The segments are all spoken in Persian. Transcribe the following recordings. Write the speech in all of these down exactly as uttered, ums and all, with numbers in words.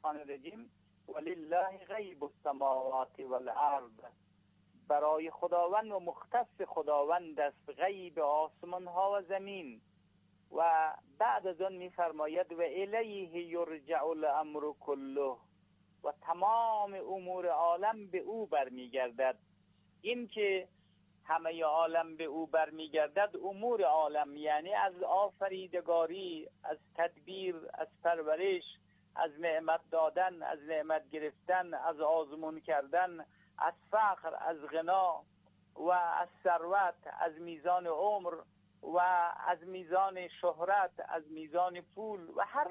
الشیطان الرجیم ولله غیب السماوات والارض، برای خداوند و مختص خداوند است غیب آسمان ها و زمین. و بعد از آن می‌فرماید و الیه یرجع الامر کله، و تمام امور عالم به او برمیگردد. این که همه عالم به او برمیگردد، امور عالم یعنی از آفریدگاری، از تدبیر، از پرورش، از نعمت دادن، از نعمت گرفتن، از آزمون کردن، از فقر، از غنا و از ثروت، از میزان عمر و از میزان شهرت، از میزان پول و هر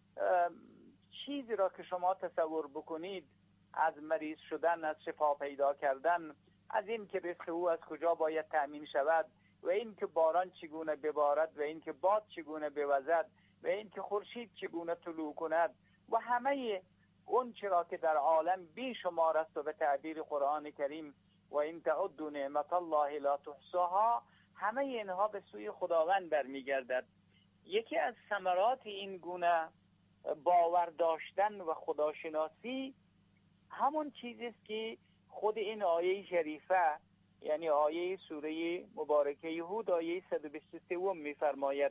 چیزی را که شما تصور بکنید، از مریض شدن، از شفا پیدا کردن، از این که رزق او از کجا باید تأمین شود و این که باران چگونه ببارد و این که باد چگونه بوزد و این که خورشید چگونه طلوع کند و همه اون چرا که در عالم بیشمار است و به تعبیر قرآن کریم و این تعدوا نعمت الله لا تحصوها، همه اینها به سوی خداوند برمیگردد. یکی از ثمرات این گونه باور داشتن و خداشناسی همون چیزی است که خود این آیه شریفه، یعنی آیه سوره مبارکه هود آیه صد و بیست و سه می‌فرماید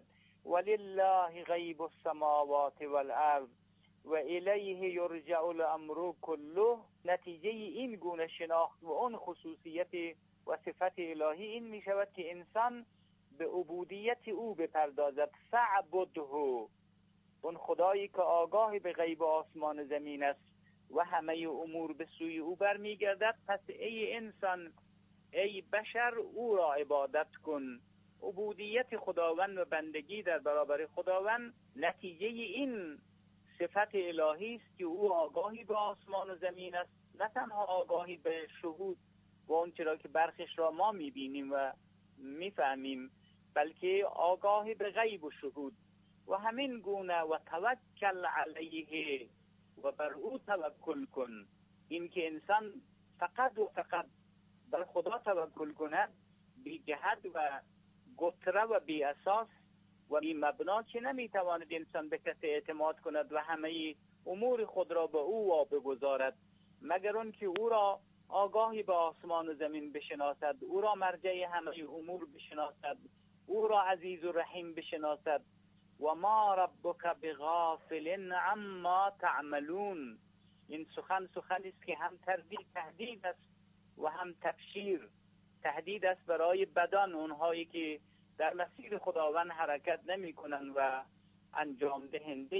ولله غیب السماوات والارض و الیه یرجع الامر کله. نتیجه این گونه شناخت و اون خصوصیت و صفت الهی این می شود که انسان به عبودیت او بپردازد. فعبده، اون خدایی که آگاه به غیب آسمان زمین است و همه امور به سوی او برمیگردد، پس ای انسان، ای بشر، او را عبادت کن. عبودیت خداوند و بندگی در برابر خداوند نتیجه این صفت الهی است که او آگاهی به آسمان و زمین است، نه تنها آگاهی به شهود و اون چرا که برخش را ما میبینیم و میفهمیم، بلکه آگاهی به غیب و شهود. و همین گونه و توکل علیه، و بر او توکل کن. این که انسان فقط و فقط بر خدا توکل کند، بی جهت و گتره و بی اساس و بی مبنا که نمیتواند انسان به کسی اعتماد کند و همه امور خود را به او واگذارد، مگر اون که او را آگاهی به آسمان و زمین بشناسد، او را مرجع همه امور بشناسد، او را عزیز و رحیم بشناسد. و ما ربک بغافل عما تعملون. این سخن سخنی است که هم تردید تهدید است و هم تبشیر. تهدید است برای بدان، اونهایی که در مسیر خداوند حرکت نمی کنند و انجام دهنده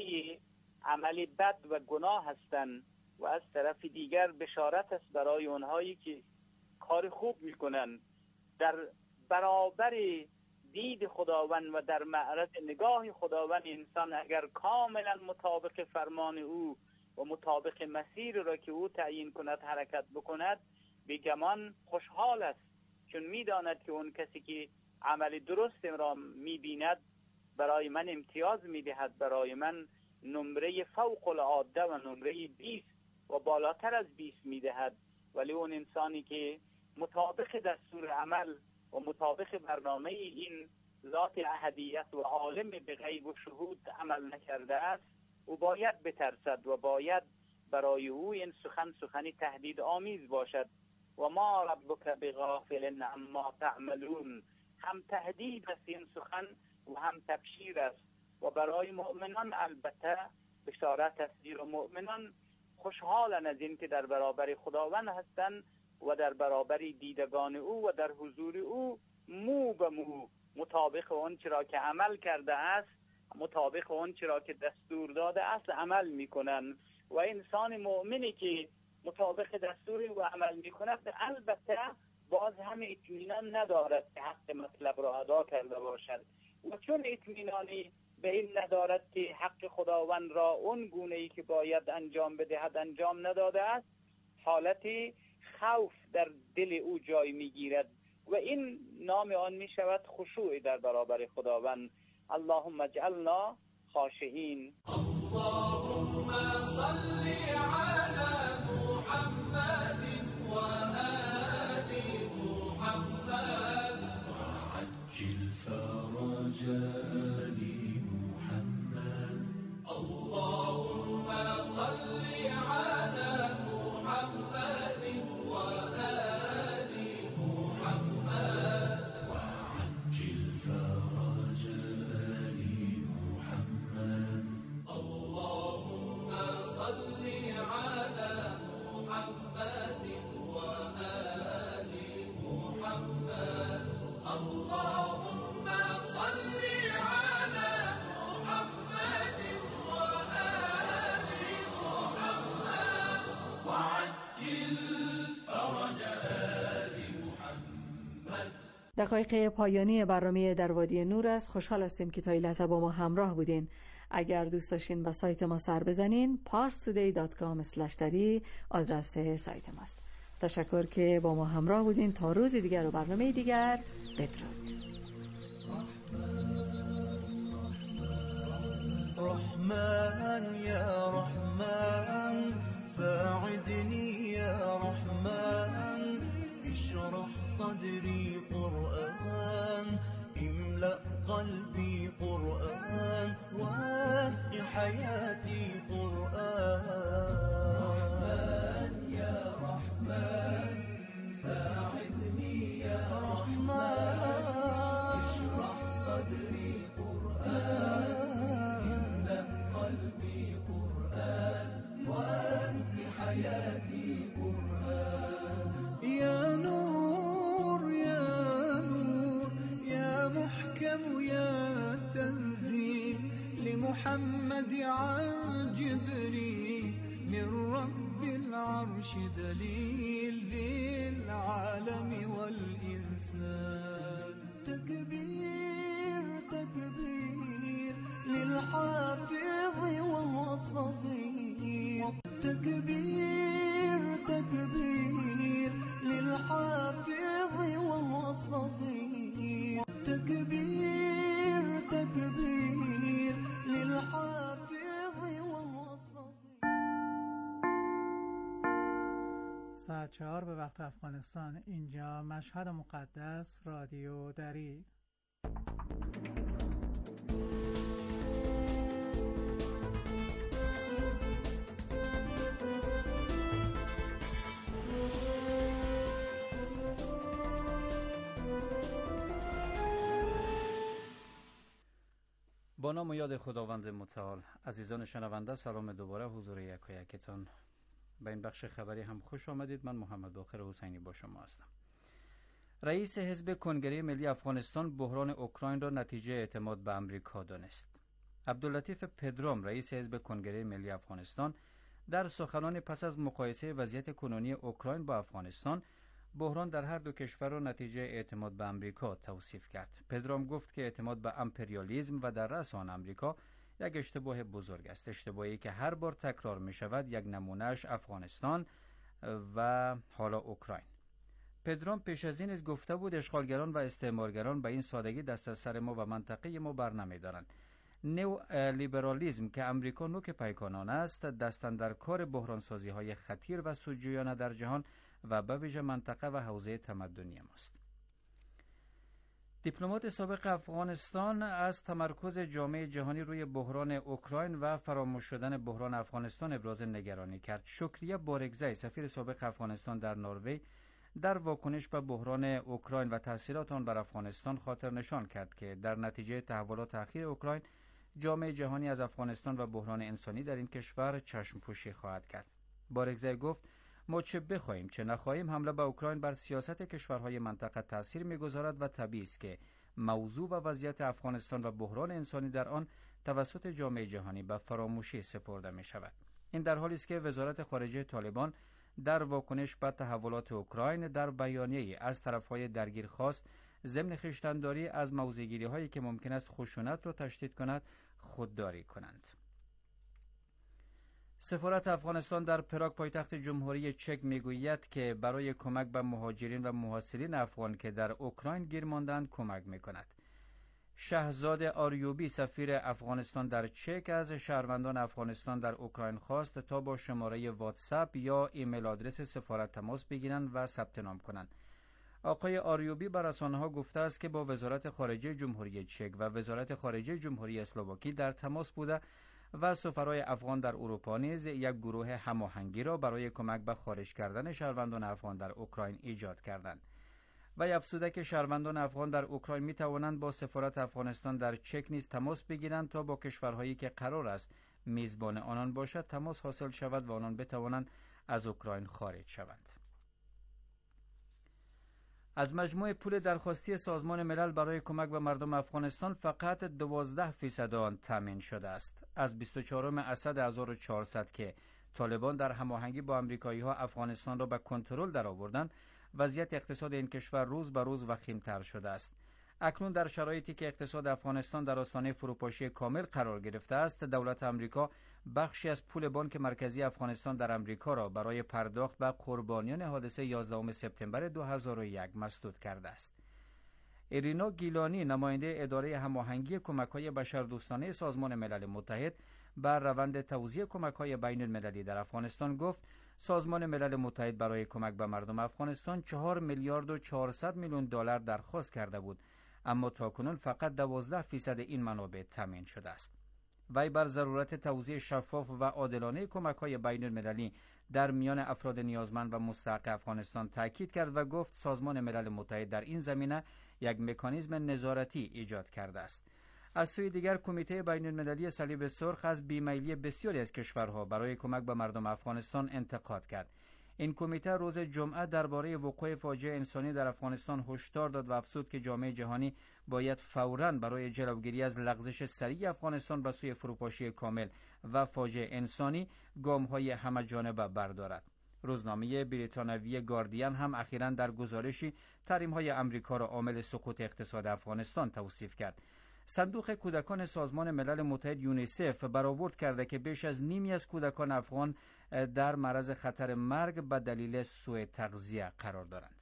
عمل بد و گناه هستند، و از طرف دیگر بشارت است برای اونهایی که کار خوب می کنند. در برابر دید خداوند و در معرض نگاه خداوند انسان اگر کاملا مطابق فرمان او و مطابق مسیر را که او تعیین کند حرکت بکند، بیگمان خوشحال است، چون میداند که اون کسی که عمل درست را میبیند برای من امتیاز میدهد، برای من نمره فوق العاده و نمره بیست و بالاتر از بیست میدهد. ولی اون انسانی که مطابق دستور عمل و مطابق برنامه این ذات احدیت و عالم به غیب و شهود عمل نکرده است، او باید بترسد و باید برای او این سخن سخنی تهدید آمیز باشد. و ما ربک بغافل عما تعملون، هم تهدید است این سخن و هم تبشیر است. و برای مؤمنان البته بشارت است، زیرا مؤمنان خوشحالن از این که در برابر خداوند هستند و در برابر دیدگان او و در حضور او مو به مو مطابق اون چرا که عمل کرده است، مطابق اون چرا که دستور داده است عمل میکنن. و انسان مؤمنی که مطابق دستور و عمل میکند البته باز هم اطمینان ندارد که حق مطلب را ادا کرده باشد، و چون اطمینانی به این ندارد که حق خداوند را اون گونه‌ای که باید انجام بدهد انجام نداده است، حالت خوف در دل او جای میگیرد و این نام آن می شود خشوع در برابر خداوند. اللهم اجعلنا خاشعین. اللهم صل علی محمد و آل محمد وعجل فرج آل محمد. اللهم صل دقایق پایانی برنامه در وادی نور است. خوشحال هستیم که تا این لحظه با ما همراه بودین. اگر دوست داشتین به سایت ما سر بزنین پارس تودی دات کام اسلش دری آدرس سایت ماست. تشکر که با ما همراه بودین. تا روز دیگر و برنامه دیگر بدرود. رحمن يا رحمن ساعدني يا رحمن اشرح صدري قرآن املأ قلبي قرآن واسع حياتي قرآن رحمن يا رحمن ساعدني يا رحمن اشرح صدري قرآن حياتي قرآن يا نور يا نور يا محكم يا تنزيل لمحمد عن جبريل من رب العرش دليل للعالم والإنسان تكبير تكبير للحافظ وهو صغير تكبير تكبير للحافظ وهو صغير تكبير تكبير للحافظ وهو صغير. ساعت چهار به وقت افغانستان. اینجا مشهد مقدس، رادیو دری. با نام و یاد خداوند متعال. عزیزان شنونده، سلام دوباره حضور یک و یکتان. به این بخش خبری هم خوش آمدید. من محمد باقر حسینی با شما هستم. رئیس حزب کنگره ملی افغانستان بحران اوکراین را نتیجه اعتماد به امریکا دانست. عبداللطیف پدرام رئیس حزب کنگره ملی افغانستان در سخنان پس از مقایسه وضعیت کنونی اوکراین با افغانستان بحران در هر دو کشور را نتیجه اعتماد به امریکا توصیف کرد. پدرام گفت که اعتماد به امپریالیسم و در رأس آن امریکا یک اشتباه بزرگ است، اشتباهی که هر بار تکرار می شود. یک نمونهش افغانستان و حالا اوکراین. پدرام پیش از این از گفته بود اشغالگران و استعمارگران به این سادگی دست از سر ما و منطقه ما بر نمی دارند. نو لیبرالیسم که امریکا نوک پیکانان است، دست اندر کار بحران سازی های خطیر و سودجویانه در جهان و به ویژه منطقه و حوزه تمدنی ماست. دیپلمات سابق افغانستان از تمرکز جامعه جهانی روی بحران اوکراین و فراموش شدن بحران افغانستان ابراز نگرانی کرد. شکریه بارگزی سفیر سابق افغانستان در نروژ در واکنش به بحران اوکراین و تاثیرات آن بر افغانستان خاطر نشان کرد که در نتیجه تحولات اخیر اوکراین جامعه جهانی از افغانستان و بحران انسانی در این کشور چشم پوشی خواهد کرد. بارگزی گفت ما چه بخواهیم چه نخواهیم حمله به اوکراین بر سیاست کشورهای منطقه تاثیر می‌گذارد و طبیعی است که موضوع و وضعیت افغانستان و بحران انسانی در آن توسط جامعه جهانی به فراموشی سپرده می‌شود. این در حالی است که وزارت خارجه طالبان در واکنش به تحولات اوکراین در بیانیه‌ای از طرف‌های درگیر خواست ضمن خویشتن‌داری از موضع‌گیری‌هایی که ممکن است خشونت را تشدید کند خودداری کنند. سفارت افغانستان در پراگ پایتخت جمهوری چک میگوید که برای کمک به مهاجرین و محاصرین افغان که در اوکراین گیر ماندند کمک میکند. شهزاد آریوبی سفیر افغانستان در چک از شهروندان افغانستان در اوکراین خواست تا با شماره واتساپ یا ایمیل آدرس سفارت تماس بگیرند و ثبت نام کنند. آقای آریوبی بر رسانه‌ها گفته است که با وزارت خارجه جمهوری چک و وزارت خارجه جمهوری اسلواکی در تماس بوده و سفرای افغان در اروپا نیز یک گروه هماهنگی را برای کمک به خارج کردن شهروندان افغان در اوکراین ایجاد کردند. و افزوده که شهروندان افغان در اوکراین می توانند با سفارت افغانستان در چک نیز تماس بگیرند تا با کشورهایی که قرار است میزبان آنان باشد تماس حاصل شود و آنان بتوانند از اوکراین خارج شوند. از مجموع پول درخواستی سازمان ملل برای کمک به مردم افغانستان فقط دوازده فیصد آن تامین شده است. از بیست و چهارم اسد هزار و چهارصد که طالبان در هماهنگی با آمریکایی‌ها افغانستان را به کنترل درآوردند، وضعیت اقتصاد این کشور روز به روز وخیم‌تر شده است. اکنون در شرایطی که اقتصاد افغانستان در آستانه فروپاشی کامل قرار گرفته است، دولت آمریکا بخشی از پول بانک مرکزی افغانستان در آمریکا را برای پرداخت به قربانیان حادثه یازدهم سپتامبر دو هزار و یک مسدود کرده است. ایرینا گیلانی، نماینده اداره هماهنگی کمک‌های بشردوستانه سازمان ملل متحد بر روند توزیع کمک‌های بین‌المللی در افغانستان گفت سازمان ملل متحد برای کمک به مردم افغانستان چهار میلیارد و چهارصد میلیون دلار درخواست کرده بود، اما تاکنون فقط دوازده فیصد این منابع تامین شده است. وی بر ضرورت توزیع شفاف و عادلانه کمک‌های بین‌المللی در میان افراد نیازمند و مستحق افغانستان تاکید کرد و گفت سازمان ملل متحد در این زمینه یک مکانیزم نظارتی ایجاد کرده است. از سوی دیگر کمیته بین‌المللی صلیب سرخ از بیمیلی بسیاری از کشورها برای کمک به مردم افغانستان انتقاد کرد. این کمیته روز جمعه درباره وقوع فاجعه انسانی در افغانستان هشدار داد و افزود که جامعه جهانی باید فوراً برای جلوگیری از لغزش سریع افغانستان به سوی فروپاشی کامل و فاجعه انسانی گام‌های همه‌جانبه بردارد. روزنامه بریتانوی گاردین هم اخیراً در گزارشی تحریم‌های آمریکا را عامل سقوط اقتصاد افغانستان توصیف کرد. صندوق کودکان سازمان ملل متحد یونیسف برآورد کرده که بیش از نیمی از کودکان افغان در معرض خطر مرگ به دلیل سوء تغذیه قرار دارند.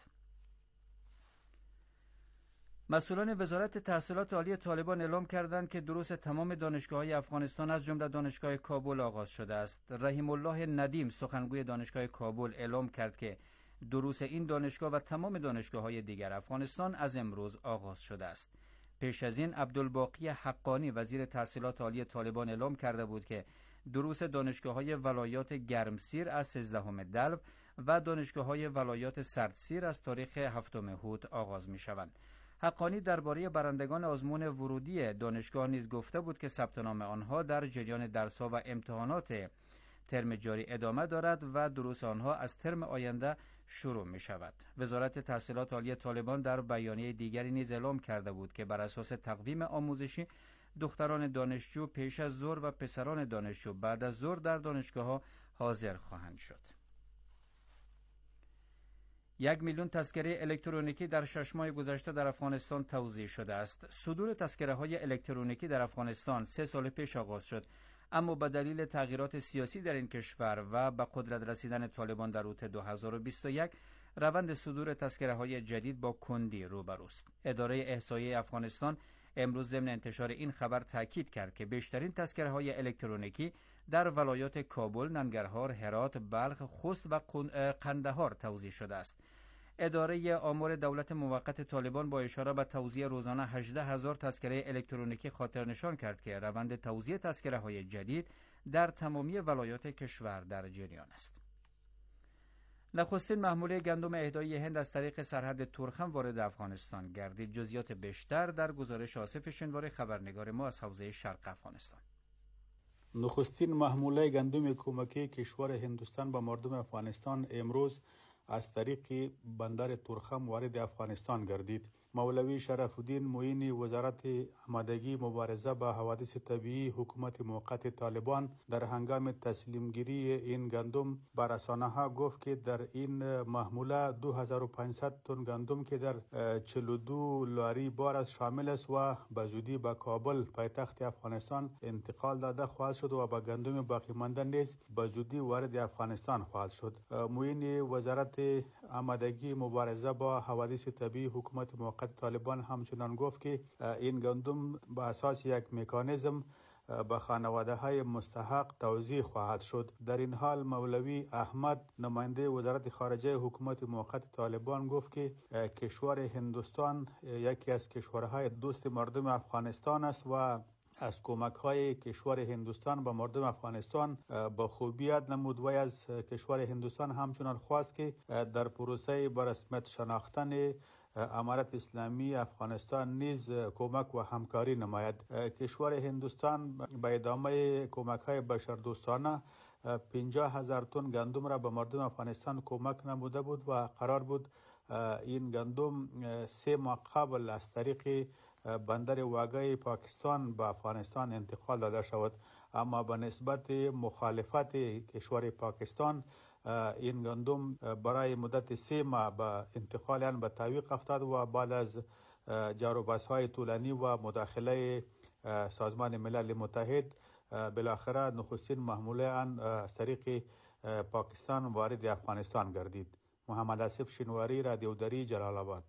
مسئولان وزارت تحصیلات عالی طالبان اعلام کردند که دروس تمام دانشگاه‌های افغانستان از جمله دانشگاه کابل آغاز شده است. رحیم الله ندیم، سخنگوی دانشگاه کابل، اعلام کرد که دروس این دانشگاه و تمام دانشگاه‌های دیگر افغانستان از امروز آغاز شده است. پیش از این عبدالباقی حقانی، وزیر تحصیلات عالی طالبان، اعلام کرده بود که دروس دانشگاه‌های ولایات گرمسیر از سیزدهم دلو و دانشگاه‌های ولایات سردسیر از تاریخ هفتم هوت آغاز می‌شوند. حقانی درباره برندگان آزمون ورودی دانشگاه نیز گفته بود که ثبت نام آنها در جریان درس‌ها و امتحانات ترم جاری ادامه دارد و دروس آنها از ترم آینده شروع می شود. وزارت تحصیلات عالی طالبان در بیانیه دیگری نیز اعلام کرده بود که بر اساس تقویم آموزشی دختران دانشجو پیش از ظهر و پسران دانشجو بعد از ظهر در دانشگاه‌ها حاضر خواهند شد. یک میلیون تذکره الکترونیکی در شش ماه گذشته در افغانستان توزیع شده است. صدور تذکره‌های الکترونیکی در افغانستان سه سال پیش آغاز شد، اما به دلیل تغییرات سیاسی در این کشور و به قدرت رسیدن طالبان در اوت دو هزار و بیست و یک روند صدور تذکره‌های جدید با کندی روبروست. اداره احصایه افغانستان امروز ضمن انتشار این خبر تاکید کرد که بیشترین تذکره‌های الکترونیکی در ولایات کابل، ننگرهار، هرات، بلخ، خوست و قندهار توزیع شده است. اداره آمار دولت موقت طالبان با اشاره به توزیع روزانه هجده هزار تذکره الکترونیکی خاطر نشان کرد که روند توزیع تذکره‌های جدید در تمامی ولایات کشور در جریان است. نخستین محموله گندم اهدایی هند از طریق سرحد تورخم وارد افغانستان گردید. جزئیات بیشتر در گزارش آصف شنواری، خبرنگار ما از حوزه شرق افغانستان. نخستین محموله گندم کمکی کشور هندوستان به مردم افغانستان امروز از طریق بندر تورخم وارد افغانستان گردید. مولوی شرف الدین معینی، وزارت آمادگی مبارزه با حوادث طبیعی حکومت موقت طالبان، در هنگام تسلیم گیری این گندم به رسانه‌ها گفت که در این محموله دو هزار و پانصد تن گندم که در چهل و دو لاری بار شامل است و به زودی به کابل پایتخت افغانستان انتقال داده خواهد شد و به گندم باقی مانده نیز به زودی وارد افغانستان خواهد شد. معینی وزارت آمادگی مبارزه با حوادث طبیعی حکومت موقت طالبان همچنان گفت که این گندم به اساس یک مکانیزم به خانواده های مستحق توزیع خواهد شد. در این حال مولوی احمد، نماینده وزارت خارجه حکومت موقت طالبان، گفت که کشور هندوستان یکی از کشورهای دوست مردم افغانستان است و از کمک های کشور هندوستان به مردم افغانستان با خوبی یاد نمود و از کشور هندوستان همچنان خواست که در پروسه به رسمیت شناختن امارت اسلامی افغانستان نیز کمک و همکاری نماید. کشور هندوستان به ادامه کمک های بشردوستانه پنجاه هزار تن گندم را به مردم افغانستان کمک نموده بود و قرار بود این گندم سه ماه قبل از طریق بندر واگای پاکستان به افغانستان انتقال داده شود، اما به نسبت مخالفت کشور پاکستان این گندم برای مدت سه ماه به انتقال آن به تعویق افتاد و بعد از جار و بحث‌های طولانی و مداخله سازمان ملل متحد بالاخره نخستین محموله آن از طریق پاکستان وارد افغانستان گردید. محمد آصف شینواری، رادیو دری، جلال آباد.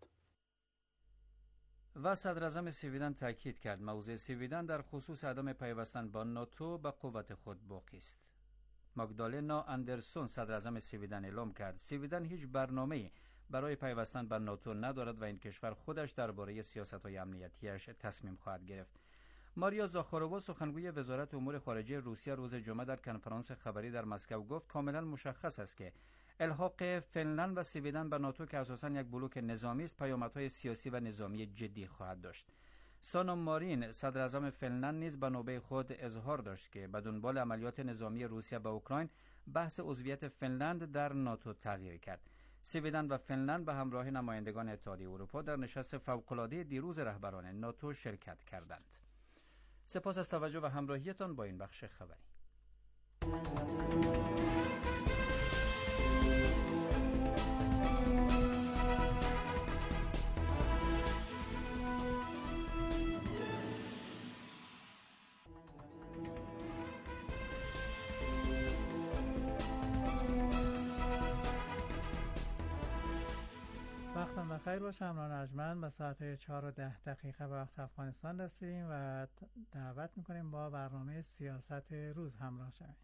و صدر اعظم سویدن تاکید کرد موضع سویدن در خصوص عدم پیوستن با ناتو به قوت خود باقی است. ماگدالنا اندرسون صدر اعظم سویدن اعلام کرد سویدن هیچ برنامه‌ای برای پیوستن به ناتو ندارد و این کشور خودش درباره سیاست‌های امنیتیش تصمیم خواهد گرفت. ماریا زاخارووا سخنگوی وزارت امور خارجه روسیه روز جمعه در کنفرانس خبری در مسکو گفت کاملا مشخص است که الحاق فنلند و سویدن به ناتو که اساساً یک بلوک نظامی است پیامدهای سیاسی و نظامی جدی خواهد داشت. سانا مارین صدر اعظم فنلند نیز به نوبه خود اظهار داشت که به دنبال عملیات نظامی روسیه به اوکراین بحث عضویت فنلند در ناتو تغییر کرد. سویدن و فنلند به همراه نمایندگان اتحادیه اروپا در نشست فوق‌العاده دیروز رهبران ناتو شرکت کردند. سپاس از توجه و همراهیتان با این بخش خبری. وقتم بخیر باشه. همراهان ارجمند به ساعت چهار و ده دقیقه به وقت افغانستان رسیدیم و دعوت میکنیم با برنامه سیاست روز همراه شویم.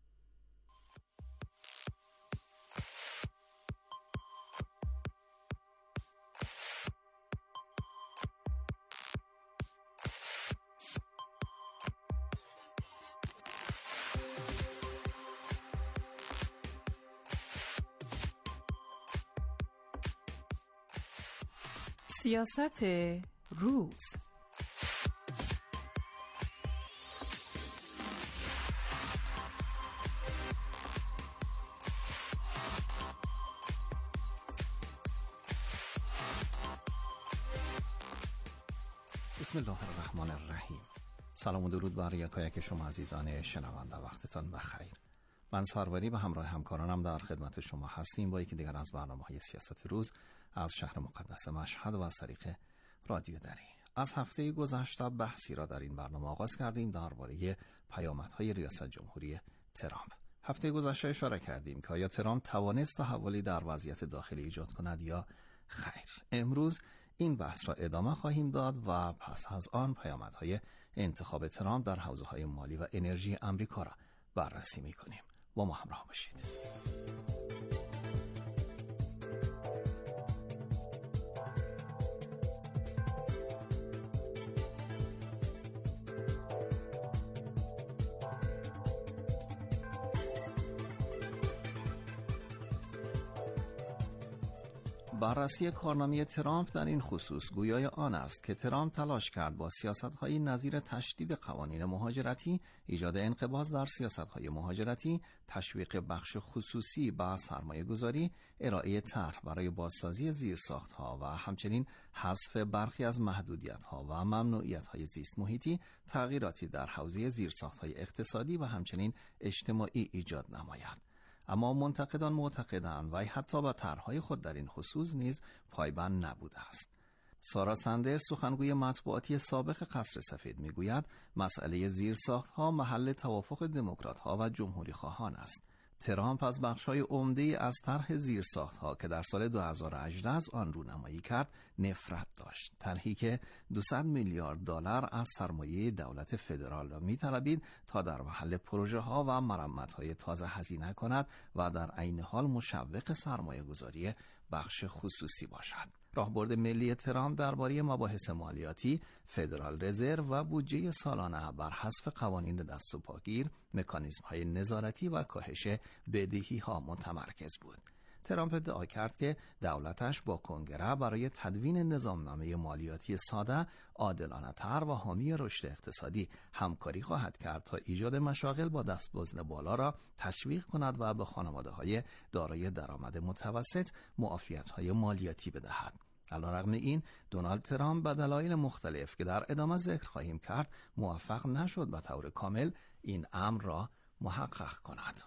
سیاست روز. بسم الله الرحمن الرحیم. سلام و درود بر یکایک شما عزیزان شنونده، وقتتان بخیر. من سروری به همراه همکارانم در خدمت شما هستیم با یکی دیگر از برنامه‌های سیاست روز از شهر مقدس مشهد و از طریق رادیو دری. از هفته گذشته بحثی را در این برنامه آغاز کردیم درباره پیامدهای ریاست جمهوری ترامپ. هفته گذشته اشاره کردیم که آیا ترامپ توانست تحولی در وضعیت داخلی ایجاد کند یا خیر. امروز این بحث را ادامه خواهیم داد و پس از آن پیامدهای انتخاب ترامپ در حوزه‌های مالی و انرژی آمریکا را بررسی می‌کنیم. با ما همراه باشید. بررسی کارنامه ترامپ در این خصوص گویای آن است که ترامپ تلاش کرد با سیاست‌های نظیر تشدید قوانین مهاجرتی، ایجاد انقباض در سیاست‌های مهاجرتی، تشویق بخش خصوصی با سرمایه‌گذاری، ارائه طرح برای بازسازی زیرساخت‌ها و همچنین حذف برخی از محدودیت‌ها و ممنوعیت‌های زیست محیطی، تغییراتی در حوزه زیرساخت‌های اقتصادی و همچنین اجتماعی ایجاد نماید. اما منتقدان معتقدند و حتی با طرح‌های خود در این خصوص نیز پایبند نبوده است. سارا سندرز سخنگوی مطبوعاتی سابق قصر سفید میگوید مسئله زیرساخت‌ها محل توافق دموکرات‌ها و جمهوری خواهان است. ترامپ از بخش‌های عمده‌ای از طرح زیرساخت‌ها که در سال دو هزار و هجده از آن رونمایی کرد نفرت داشت. طرحی که دویست میلیارد دلار از سرمایه دولت فدرال را می‌طلبید تا در محل پروژه‌ها و مرمت‌های تازه هزینه کند و در عین حال مشوق سرمایه‌گذاری بخش خصوصی باشد. راهبرد ملی ترامپ درباره مباحث مالیاتی، فدرال رزرو و بودجه سالانه بر حذف قوانین دست و پاگیر، مکانیزم‌های نظارتی و کاهش بدهی‌ها متمرکز بود. ترامپ ادعا کرد که دولتش با کنگره برای تدوین نظامنامه مالیاتی ساده، عادلانه‌تر و حامی رشد اقتصادی همکاری خواهد کرد تا ایجاد مشاغل با دستمزد بالا را تشویق کند و به خانواده‌های دارای درآمد متوسط معافیت‌های مالیاتی بدهد. علیرغم این دونالد ترامپ به دلایل مختلف که در ادامه ذکر خواهیم کرد موفق نشد به طور کامل این امر را محقق کند.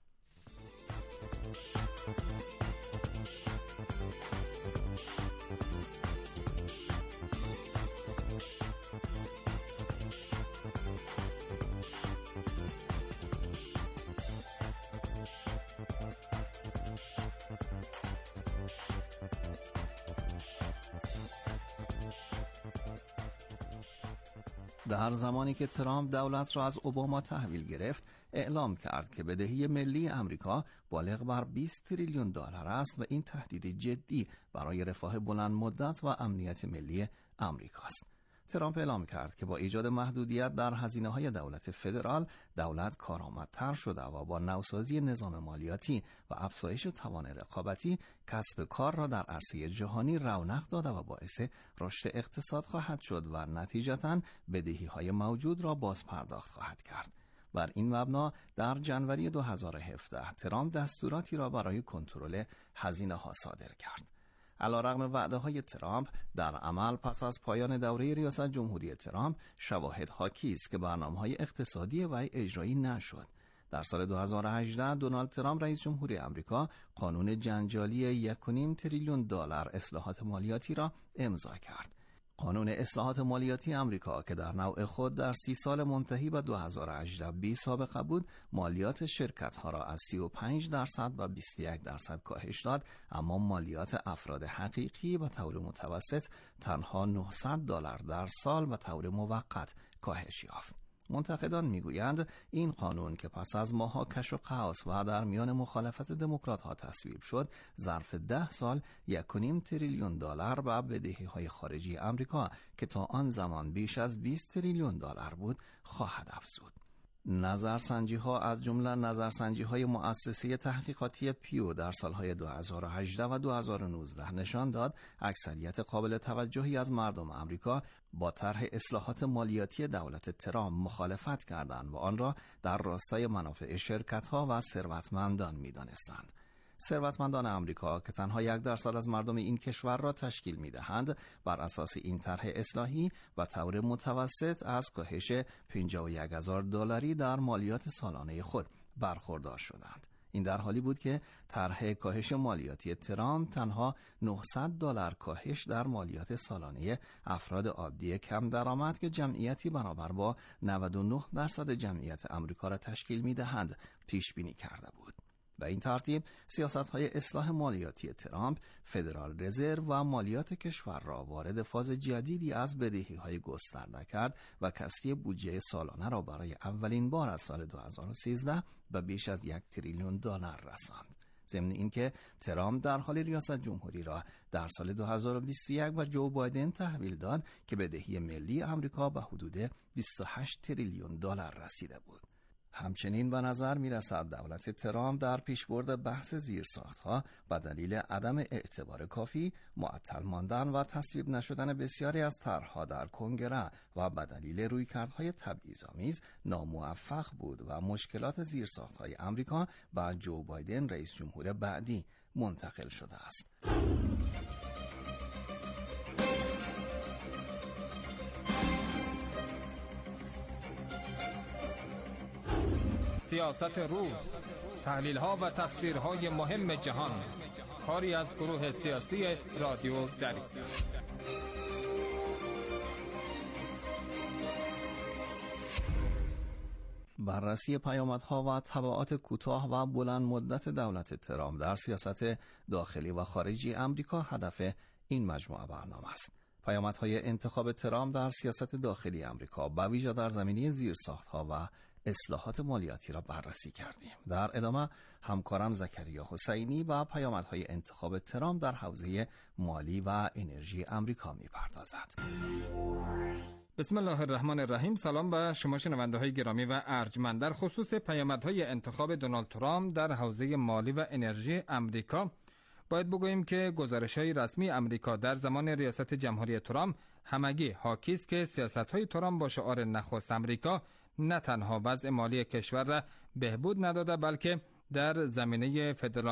در زمانی که ترامپ دولت را از اوباما تحویل گرفت، اعلام کرد که بدهی ملی امریکا بالغ بر بیست تریلیون دلار است و این تهدید جدی برای رفاه بلند مدت و امنیت ملی امریکا است. ترامپ اعلام کرد که با ایجاد محدودیت در هزینه‌های دولت فدرال، دولت کارآمدتر شده و با نوسازی نظام مالیاتی و افزایش توان رقابتی، کسب کار را در عرصه جهانی رونق داده و باعث رشد اقتصاد خواهد شد و نتیجتاً بدهی‌های موجود را باز پرداخت خواهد کرد. بر این مبنا در جنوری دو هزار و هفده ترامپ دستوراتی را برای کنترل هزینه‌ها صادر کرد. علیرغم وعده‌های ترامپ، در عمل پس از پایان دوره ریاست جمهوری ترامپ شواهد حاکی است که برنامه‌های اقتصادی وی اجرایی نشد. در سال دو هزار و هجده دونالد ترامپ رئیس جمهوری آمریکا قانون جنجالی یک و نیم تریلیون دلار اصلاحات مالیاتی را امضا کرد. قانون اصلاحات مالیاتی آمریکا که در نوع خود در سی سال منتهی به دو هزار و هجده بی سابقه بود، مالیات شرکت‌ها را از سی و پنج درصد و بیست و یک درصد کاهش داد، اما مالیات افراد حقیقی به طور متوسط تنها نهصد دلار در سال به طور موقت کاهش یافت. منتقدان میگویند این قانون که پس از ماه‌ها کش و قوس و در میان مخالفت دموکرات‌ها تصویب شد، ظرف ده سال یک و نیم تریلیون دلار به بدهی‌های خارجی آمریکا که تا آن زمان بیش از بیست تریلیون دلار بود خواهد افزود. نظرسنجی‌ها از جمله نظرسنجی‌های مؤسسه تحقیقاتی پیو در سالهای دو هزار و هجده و دو هزار و نوزده نشان داد اکثریت قابل توجهی از مردم آمریکا با طرح اصلاحات مالیاتی دولت ترامپ مخالفت کردند و آن را در راستای منافع شرکت‌ها و ثروتمندان می‌دانستند. ثروتمندان آمریکا که تنها یک درصد از مردم این کشور را تشکیل می‌دهند، بر اساس این طرح اصلاحی و طور متوسط از کاهش پنجاه و یک هزار دلاری در مالیات سالانه خود برخوردار شدند. این در حالی بود که طرح کاهش مالیاتی ترامپ تنها نهصد دلار کاهش در مالیات سالانه افراد عادی کم درآمد که جمعیتی برابر با نود و نه درصد جمعیت آمریکا را تشکیل می‌دهند پیش بینی کرده بود. به این ترتیب سیاست‌های اصلاح مالیاتی ترامپ فدرال رزرو و مالیات کشور را وارد فاز جدیدی از بدهی‌های گسترده کرد و کسری بودجه سالانه را برای اولین بار از سال دو هزار و سیزده به بیش از یک تریلیون دلار رساند. ضمن اینکه ترامپ در حال ریاست جمهوری را در سال دو هزار و بیست و یک و جو بایدن تحویل داد که بدهی ملی آمریکا به حدود بیست و هشت تریلیون دلار رسیده بود. همچنین به نظر می رسد دولت ترامپ در پیشبرد بحث زیرساختها به دلیل عدم اعتبار کافی، معطل ماندن و تصویب نشدن بسیاری از طرحها در کنگره و به دلیل رویکردهای تبعیض‌آمیز ناموفق بود و مشکلات زیرساختهای آمریکا به جو بایدن رئیس جمهور بعدی منتقل شده است. سیاست روز، تحلیل‌ها و تفسیرهای مهم جهان، کاری از گروه سیاسی رادیو دری. بررسی پیامدها و تبعات کوتاه و بلند مدت دولت ترامپ در سیاست داخلی و خارجی آمریکا هدف این مجموعه برنامه است. پیامدهای انتخاب ترامپ در سیاست داخلی آمریکا به ویژه در زمینه زیرساخت‌ها و اصلاحات مالیاتی را بررسی کردیم. در ادامه همکارم زکریا حسینی با پیامدهای انتخاب ترامپ در حوزه مالی و انرژی آمریکا می‌پردازد. بسم الله الرحمن الرحیم. سلام به شما شنونده‌های گرامی و ارجمند. در خصوص پیامدهای انتخاب دونالد ترامپ در حوزه مالی و انرژی آمریکا باید بگوییم که گزارش‌های رسمی آمریکا در زمان ریاست جمهوری ترامپ همگی حاکی است که سیاست‌های ترامپ با شعار نخست آمریکا نه تنها وضع مالی کشور را بهبود نداده، بلکه در زمینه فدرال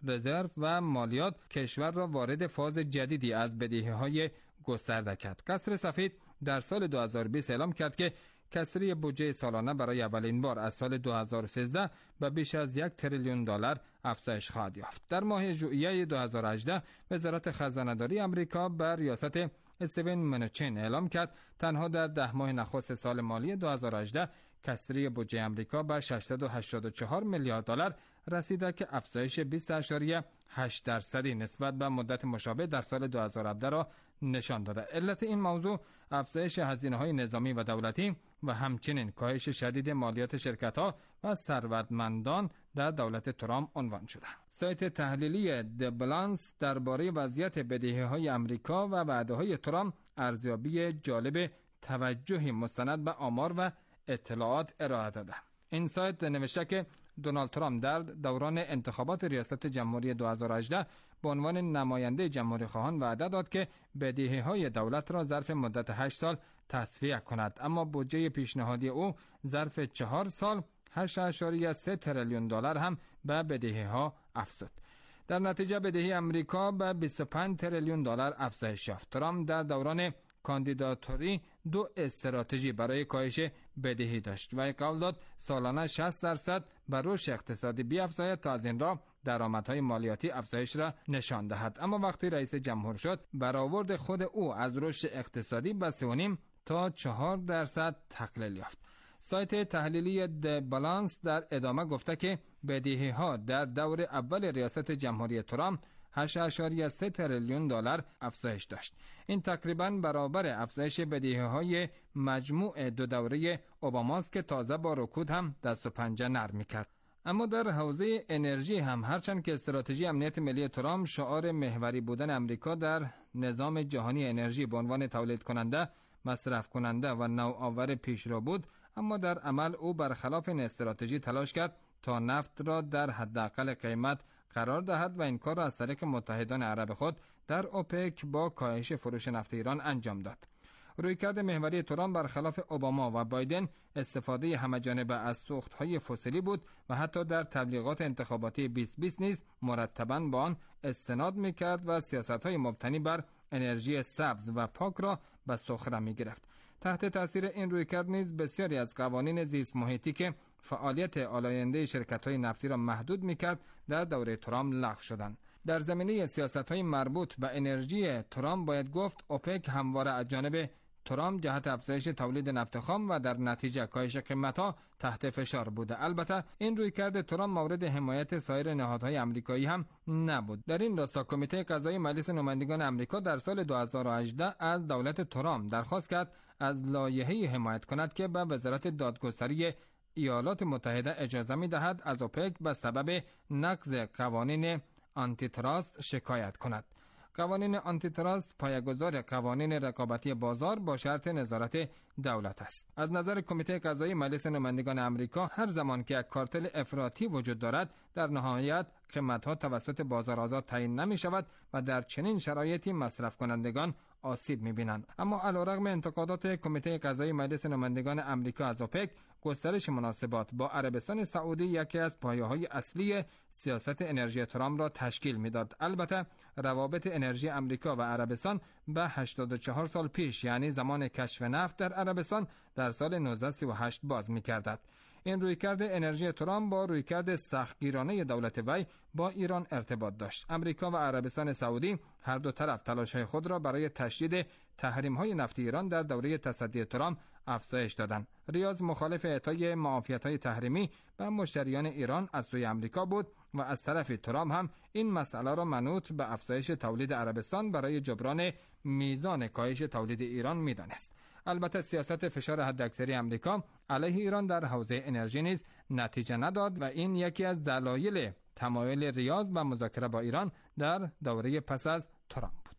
رزرو و مالیات کشور را وارد فاز جدیدی از بدهی‌های گسترده کرد. قصر سفید در سال دو هزار و بیست اعلام کرد که کسری بودجه سالانه برای اولین بار از سال دو هزار و سیزده به بیش از یک تریلیون دلار افزایش خواهد یافت. در ماه ژوئیه دو هزار و هجده وزارت خزانه‌داری آمریکا بر ریاست استیون منوچین اعلام کرد تنها در ده ماه نخست سال مالی دو هزار و هجده کسری بودجه آمریکا به ششصد و هشتاد و چهار میلیارد دلار رسیده که افزایش بیست اشاریه هشت درصدی نسبت به مدت مشابه در سال دو هزار و هفده را نشان داده. علت این موضوع افزایش هزینه‌های نظامی و دولتی و همچنین کاهش شدید مالیات شرکت‌ها و ثروتمندان در دولت ترامپ عنوان شده. سایت تحلیلی د بالانس درباره وضعیت بدهی‌های آمریکا و وعده‌های ترامپ ارزیابی جالب توجهی مستند به آمار و اطلاعات ارائه داده. این سایت نوشته که دونالد ترامپ در دوران انتخابات ریاست جمهوری دو هزار و هجده به عنوان نماینده جمهوری خواهان وعده داد که بدهی‌های دولت را ظرف مدت هشت سال تصفیه کند، اما بودجه پیشنهادی او ظرف چهار سال هشت اشاریه سه تریلیون دلار هم به بدهی‌ها افزود. در نتیجه بدهی آمریکا به بیست و پنج تریلیون دلار افزایش یافت. ترامپ در دوران کاندیداتوری دو استراتژی برای کاهش بدهی داشت و قول داد سالانه شصت درصد بر رشد اقتصادی بیافزاید تا از این راه درآمدهای مالیاتی افزایش را نشان دهد. اما وقتی رئیس جمهور شد برآورد خود او از رشد اقتصادی به سه و نیم تا چهار درصد تقلیل یافت. سایت تحلیلی د بالانس در ادامه گفته که بدهی‌ها در دور اول ریاست جمهوری ترامپ هشت اشاریه سه تریلیون دلار افزایش داشت. این تقریباً برابر افزایش بدهی‌های مجموع دو دوره اوباماست که تازه با رکود هم دست و پنجه نرم می‌کرد. اما در حوزه انرژی هم هرچند که استراتژی امنیت ملی ترامپ شعار محوری بودن آمریکا در نظام جهانی انرژی به عنوان تولید کننده، مصرف کننده و نوآور پیشرو بود، اما در عمل او برخلاف این استراتژی تلاش کرد تا نفت را در حداقل قیمت قرار دهد و این کار را از طریق متحدان عرب خود در اوپک با کاهش فروش نفت ایران انجام داد. رویکرد محوری ترامپ برخلاف اوباما و بایدن استفاده همه‌جانبه از سوخت‌های فسیلی بود و حتی در تبلیغات انتخاباتی بیست بیست نیز مرتباً با آن استناد می‌کرد و سیاست‌های مبتنی بر انرژی سبز و پاک را به سخره می‌گرفت. تحت تاثیر این رویکرد نیز بسیاری از قوانین زیست محیطی که فعالیت آلاینده شرکت‌های نفتی را محدود می‌کرد در دوره ترامپ لغو شدند. در زمینه سیاست‌های مربوط به انرژی ترامپ باید گفت اوپک همواره از جانب ترامپ جهت افزایش تولید نفت خام و در نتیجه کاهش قیمت‌ها تحت فشار بوده. البته این رویکرد ترامپ مورد حمایت سایر نهادهای آمریکایی هم نبود. در این راستا کمیته قضایی مجلس نمایندگان آمریکا در سال دو هزار و هجده از دولت ترامپ درخواست کرد از لایحه‌ای حمایت کند که به وزارت دادگستری ایالات متحده اجازه می‌دهد از اوپک به سبب نقض قوانین آنتی تراست شکایت کند. قوانین آنتی تراست پایه‌گذار قوانین رقابتی بازار با شرط نظارت دولت است. از نظر کمیته قضایی مجلس نمایندگان آمریکا هر زمان که یک کارتل افراطی وجود دارد در نهایت قیمت‌ها توسط بازار آزاد تعیین نمی‌شود و در چنین شرایطی مصرف کنندگان آسیب می‌بینند. اما علیرغم انتقادات کمیته قضایی مجلس نمایندگان آمریکا از اوپک، گسترش مناسبات با عربستان سعودی یکی از پایه‌های اصلی سیاست انرژی ترامپ را تشکیل می‌داد. البته روابط انرژی آمریکا و عربستان به هشتاد و چهار سال پیش یعنی زمان کشف نفت در عربستان در سال نوزده سی و هشت باز می‌گردد. این رویکرد انرژی ترامپ با رویکرد سختگیرانه دولت وی با ایران ارتباط داشت. آمریکا و عربستان سعودی هر دو طرف تلاش‌های خود را برای تشدید تحریم‌های نفتی ایران در دوره تصدی ترامپ افزایش دادند. ریاض مخالف اعطای معافیت‌های تحریمی به مشتریان ایران از سوی آمریکا بود و از طرف ترامپ هم این مسئله را منوط به افزایش تولید عربستان برای جبران میزان کاهش تولید ایران می‌دانست. البته سیاست فشار حداکثری آمریکا علیه ایران در حوزه انرژی نیز نتیجه نداد و این یکی از دلایل تمایل ریاض به مذاکره با ایران در دوره پس از ترامپ بود.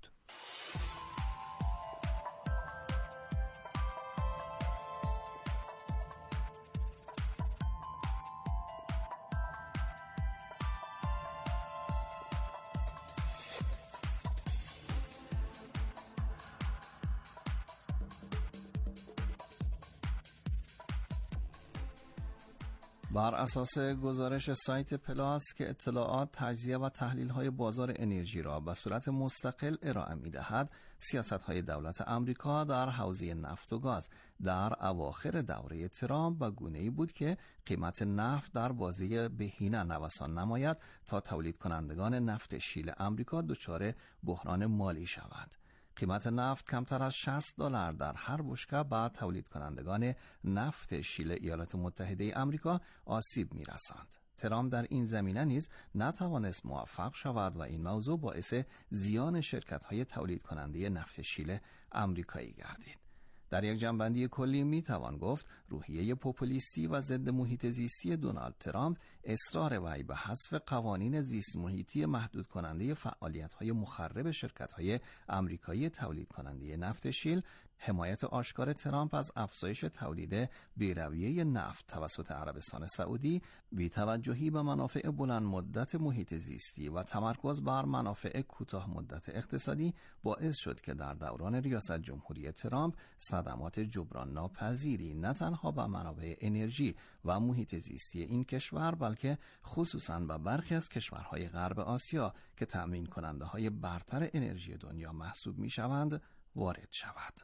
بر اساس گزارش سایت پلاس که اطلاعات، تجزیه و تحلیل‌های بازار انرژی را به صورت مستقل ارائه می‌دهد، سیاست‌های دولت آمریکا در حوزه نفت و گاز در اواخر دوره ترامپ به گونه‌ای بود که قیمت نفت در بازی بهینه نوسان نماید تا تولید کنندگان نفت شیل آمریکا دچار بحران مالی شوند. قیمت نفت کمتر از شصت دلار در هر بشکه به تولید کنندگان نفت شیل ایالات متحده آمریکا آسیب می‌رساند. ترامپ در این زمینه نیز نتوانست موفق شود و این موضوع باعث زیان شرکت‌های تولید کننده نفت شیل آمریکایی گردید. در یک جنبندی کلی می توان گفت روحیه پوپولیستی و ضد محیط زیستی دونالد ترامپ، اصرار وی به حذف قوانین زیست محیطی محدود کننده فعالیت‌های مخرب شرکت‌های آمریکایی تولید کننده نفت شیل، حمایت آشکار ترامپ از افزایش تولید بی‌رویه نفت توسط عربستان سعودی، بی‌توجهی به منافع بلند مدت محیط زیستی و تمرکز بر منافع کوتاه مدت اقتصادی باعث شد که در دوران ریاست جمهوری ترامپ صدمات جبران ناپذیری نه تنها به منابع انرژی و محیط زیستی این کشور بلکه خصوصاً به برخی از کشورهای غرب آسیا که تأمین کننده های برتر انرژی دنیا محسوب می شوند وارد شود.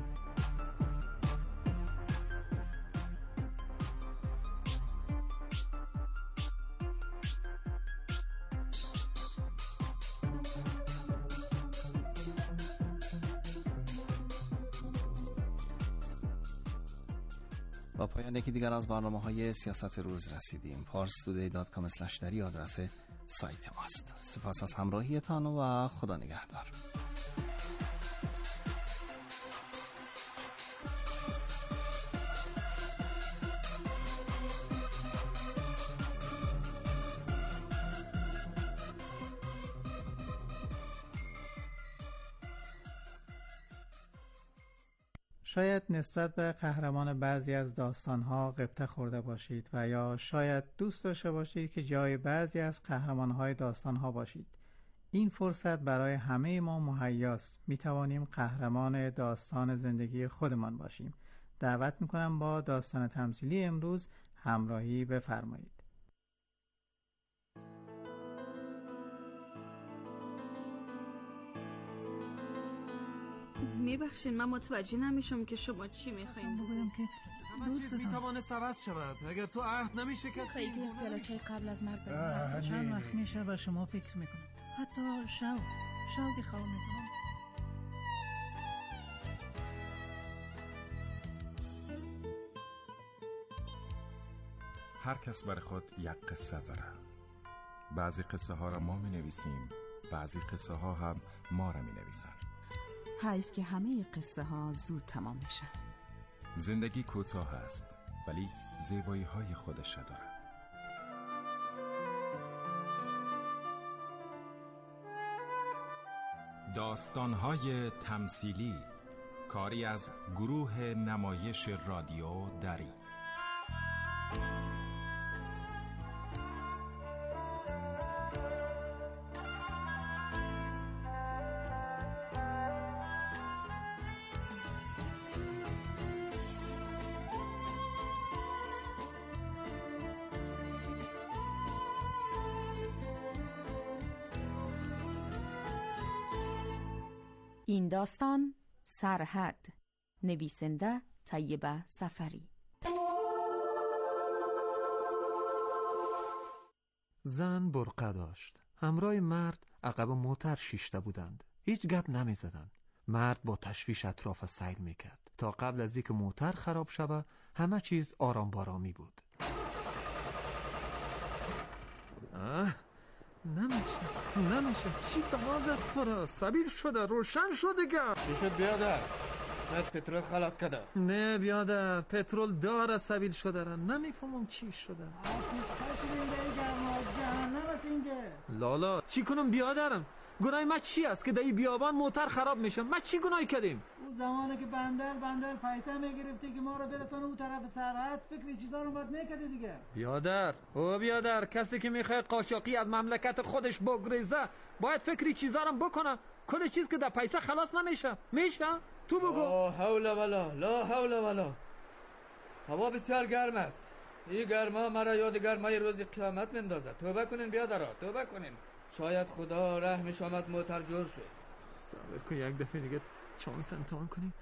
با پایان یکی دیگر از برنامه‌های سیاست روز رسیدیم. پارس تودی دات کام اسلش دری آدرس سایت ماست. سپاس از همراهیتان و خدا نگهدار. شاید نسبت به قهرمان بعضی از داستانها غبطه خورده باشید و یا شاید دوست داشته باشید که جای بعضی از قهرمانهای داستانها باشید. این فرصت برای همه ما مهیاست. می توانیم قهرمان داستان زندگی خودمان باشیم. دعوت می کنم با داستان تمثیلی امروز همراهی بفرمایید. میبخشین من متوجه نمیشم که شما چی میخواین بگویم که همه چیز میتوانه سبز شود اگر تو عهد نمیشه کسی خیلی پیاله چای قبل از مرگ بریم. چند وقت میشه و شما فکر میکنم حتی شو شو که خواه میکنم. هر کس برای خود یک قصه داره. بعضی قصه ها را ما می نویسیم، بعضی قصه ها هم ما را می نویسن. حیف که همه قصه ها زود تمام میشه. زندگی کوتاه است ولی زیبایی های خودش داره. داستان های تمثیلی، کاری از گروه نمایش رادیو دری. این داستان سرحد، نویسنده طیبه سفری. زن برقه داشت. همراه مرد عقب موتر شیشته بودند. هیچ گپ نمی زدند. مرد با تشویش اطراف سیر می کرد تا قبل از اینکه موتر خراب شود همه چیز آرام بارامی بود. آه نمیشه نمیشه چی بمازت تو را سبیل شده روشن شده گم. چی شد بیادر؟ شاید پترول خلاص کده. نه بیادر پترول داره سبیل شده را نمیفهمم چی شده. لالا چی کنم بیادرم؟ گناه ما چی است که در این بیابان موتر خراب میشه؟ ما چی گناهی کردیم؟ اون زمانی که بندر بندر پیسه میگرفتی که ما رو برسانه اون طرف سرحد فکری چیزا رو باید نکردی دیگه. بیادر او بیادر کسی که میخواد قاچاقی از مملکت خودش بگریزه باید فکری چیزا رو بکنه. کل چیز که در پیسه خلاص نمیشه میشه؟ تو بگو. لا حول ولا لا حول ولا. هوا بسیار گرم است. این گرما مرا یاد گرمای روز قیامت مندازه. توبه کنین بیادرها، توبه کنین. شاید خدا رحمش آمد موتر جور شد. صبر کن یک دفعه دیگه چانس امتحان کنیم.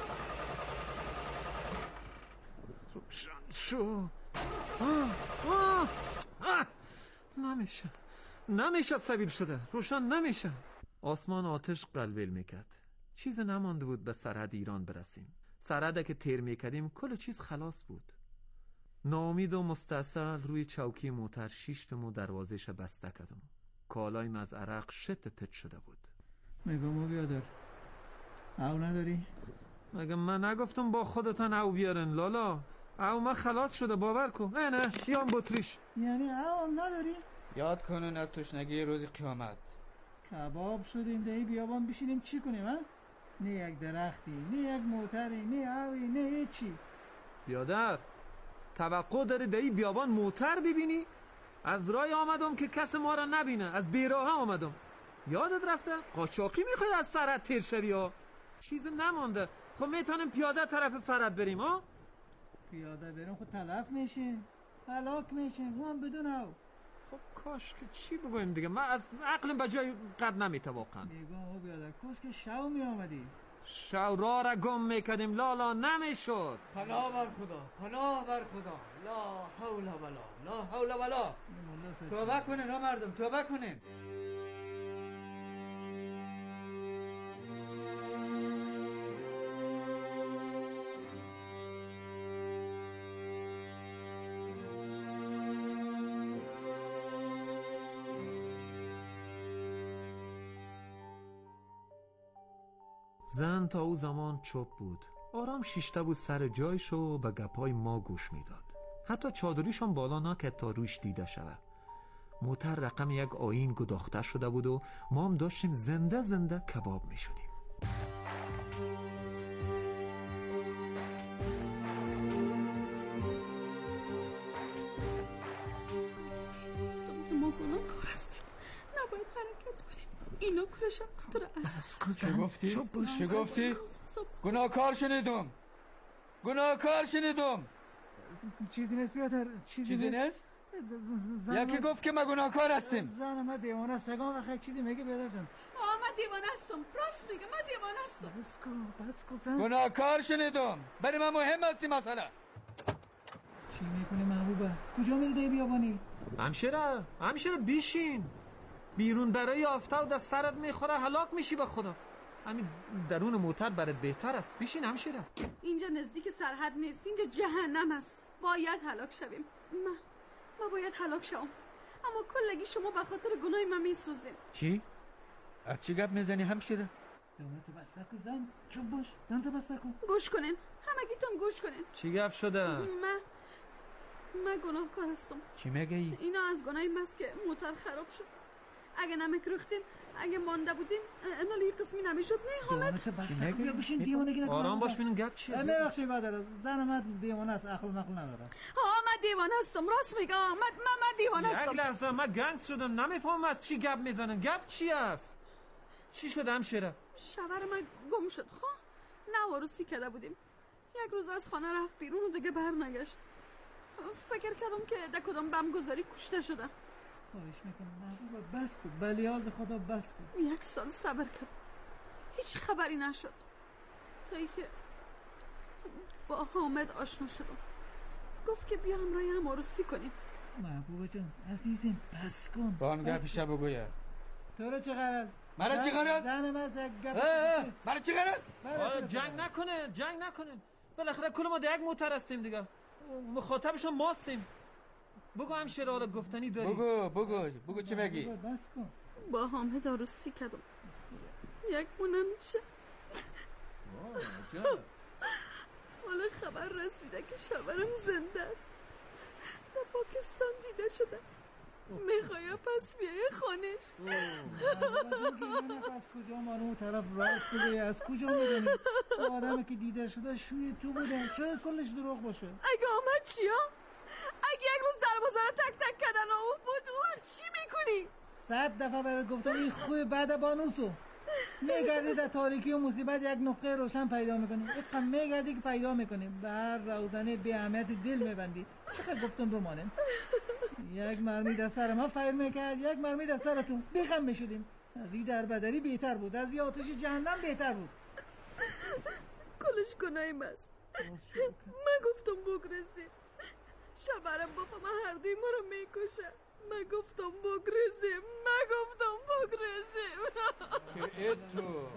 روشن شو. آه آه آه. نمیشه نمیشه سبیل شده، روشن نمیشه. آسمان آتش قلبیل میکرد. چیز نمانده بود به سرحد ایران برسیم. سرحده که تیر میکردیم کل چیز خلاص بود. ناامید و مستاصل روی چوکی موتر شیشتم و دروازهش بسته کردم. کالایم از عرق شت پت شده بود. میگم بیادر او نداری؟ مگه من نگفتم با خودتان او بیارن لالا؟ او ما خلاص شده باور کن. نه یام بطریش. یعنی او نداری؟ یاد کنن از تشنگی روز قیامت. کباب شدیم دهی بیابان بشینیم چی کنیم ها؟ نه یک درختی، نه یک موتری، نه اوی، نه چی. بیادر توقع داری دهی بیابان موتر ببینی؟ از رای آمدم که کس ما را نبینه، از بیراه آمدم. یادت رفته؟ قاچاقی میخوای از سرحد تیر شوی ها؟ چیز نمانده. خب میتونیم پیاده طرف سرحد بریم ها؟ پیاده بریم خود تلف میشیم، هلاک میشیم، هم بدون او. خب کاش که چی بگویم دیگه، من از عقلم به جای قد نمیته واقعا. میگم او بیادر کاش که شو میامدی. شو را را گم میکردیم لالا نمیشد. پناه بر خدا، پناه بر خدا. لا حول ولا لا حول ولا. توبه کنین ها مردم، توبه کنین. زن تا او زمان چوب بود، آرام شیشته بود سر جایش و به گپای ما گوش میداد. حتی چادریشان بالا نکرد تا روش دیده شود. موتر رقم یک آیین گداخته شده بود و ما هم داشتیم زنده زنده کباب میشدیم. ما گناهکار هستیم، نباید حرکت کنیم. اینا کلش خاطر از چه گفتی؟ چه گفتی؟ گناهکار شنیدم، گناهکار شنیدم. چیزی نیست بیادر، چیزی, چیزی نیست؟ یکی گفت که ما گناهکار هستیم. زن ما دیوانه است، سگان وقت چیزی میگه بیادر جان. آه من دیوانه هستم، راست میگه من دیوانه هستم. بس کن بس کن زن. گناهکار شنیدم، برای من مهم هستی مسئله. چی میکنی محبوبه؟ کجا میری دی بیابانی؟ همشیره همشیره بیشین. بیرون برای آفتاب دست سرت میخوره هلاک میشی به خدا. همین درون موتر برات بهتر است. بیشین همشیره. اینجا نزدیک سرحد نیست، اینجا جهنم است. باید هلاک شویم. ما ما باید هلاک شوم. اما کلگی شما به خاطر گناه من میسوزین. چی؟ از چی گپ میزنی همشیره؟ دانت بسته کن زن، چوب باش، دانت بسته کن. گوش کنین، همگیتون گوش کنین. چی گپ شده؟ من من گناهکار هستم. چی میگی؟ اینا از گناهی ماست که موتر خراب شد. اگه نمیکرختیم، اگه مانده بودیم، انالی قسمی نمیشد. نه حالت. دانت بسته کن، بیا بشین دیوانگی نکن. آرام باش ببینیم گپ چیه. ببخشید برادر، زن من دیوانه است، عقل نقل نداره. ها من دیوانه هستم، راست میگم. من من دیوانه هستم. یک لحظه من گنگ شدم، نمیفهمم از چی گپ میزنن. گپ چی است؟ چی شده همشیره؟ شوهر من گم شد. خب نوارسی کرده بودیم. یک روز از خانه رفت بیرون و دیگه برنگشت. فکر کردم که در کدام بم گذاری کشته شده. خواهش میکنم محبوبه بس کن، بلیاز خدا بس کن. یک سال صبر کردم، هیچ خبری نشد تا اینکه با حامد آشنا شدم. گفت که بیا همراه هم عروسی کنیم. محبوبه جان عزیزم بس کن. با هم گپ شب بگوید. تو رو چه غرض؟ مرا چه غرض؟ زن من از گپ. مرا چه غرض؟ جنگ نکنه جنگ نکنه. بالاخره کل ما یک موتر هستیم دیگه. مخاطبشون ماستیم. بگو همشیره حالا گفتنی داری. بگو بگو بگو چی میگی؟ بس کن. با حامد عروسی کردم. یک مو نمیشه. حالا خبر رسیده که شوهرم زنده است. در پاکستان دیده شده. میخوای پس بیای خانش. از کجا مالو طرف راست بگه؟ از کجا میدونی؟ آدمی که دیده شده شوی تو بوده، شاید کلش دروغ باشه. اگه آمد چیا؟ اگه یک روز دروازه رو تک تک کردن و او بود، او چی میکنی؟ صد دفعه برات گفتم این خوی بعد بانوسو. میگردی در تاریکی و مصیبت یک نقطه روشن پیدا میکنی، یک میگردی که پیدا میکنی بر روزنه بی اهمیت دل میبندی. چقدر گفتم رو مانم. یک مرمی در سر ما فیر میکرد، یک مرمی در سرتون بیخم میشدیم. از این در بدری بهتر بود، از این آتش جهنم بهتر بود. کلش گناهیم است. من گفتم بگریزیم. شبرم بافا من هر دوی ما رو میکشه. من گفتم بگریزیم، من گفتم بگریزیم. که اتو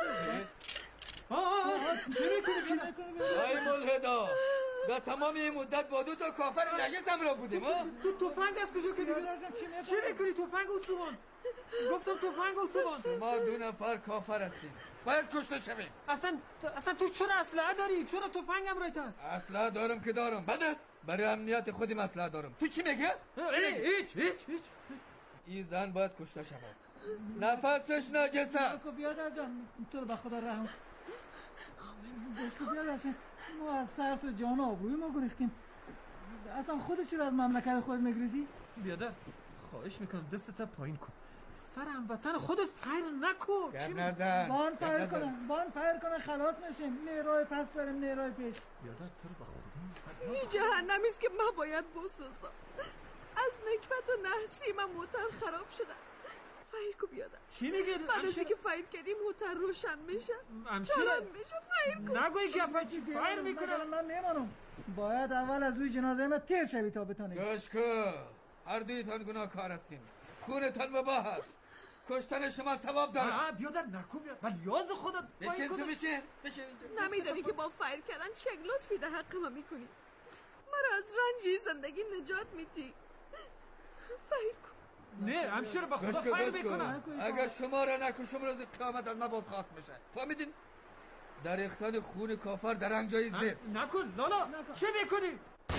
آه چی میکنی؟ آی ملحدا در تمام این مدت با دو تا کافر نجس هم را بودیم. تو توفنگ از کجا کدی بدرجان چی میکنی؟ توفنگ اتوبان گفتم توفنگ اتوبان. شما دو نفر کافر هستیم، باید کشته شویم. اصلا اصلا تو چرا اسلحه داری؟ چرا توفنگ هم رایت هست؟ اسلحه دارم که دارم، بد است. برای امنیت خودم اسلحه دارم. تو چی میگه؟ هیچ هیچ هیچ. این زن باید کشته شود. نفسش نجس است. بیادر جان تو رو به خدا رحم بشکو بیادر جان، ما از سرس جان آبروی ما گریختیم. اصلا خودت چرا از مملکت خود میگریزی؟ بیادر خواهش میکنم دستت پایین کن، سر هموطن خود فیر نکن. چی نزن بان فیر کنن بان فیر کنن خلاص میشیم. نیروی پس داریم نیروی پیش. بیادر تو رو به خدا این جهنمیست که من باید بسوزم. از نکبت و نحسی من موتر خراب شدم. فیر کو بیادم. چی میگه؟ بعد از اینکه فیر کردیم موتر روشن میشه، چالان میشه. فیر کو نگوی که چی فیر میکنه. من نمیمانم. باید اول از روی جنازه من تیر شوی تا بتونی. گوش کن، هر دویتان گناه کار هستین، خونتان مباح است. کشتن شما ثواب داره. آه بیادر نکن بیادر. ولی یاز خودت بشین تو بشین بشین اینجا. نمیدانی که با فیر کردن چه لطفی در حق ما میکنی. مرا از رنجی زندگی نجات میدی. فیر کن. نه همشیره به خدا فیر میکنم. اگر شما را نکشم روز قیامت از ما بازخواست میشه. فهمیدین؟ در ریختن خون کافر در رنگ جایز نیست. نکن لالا. چه میکنی؟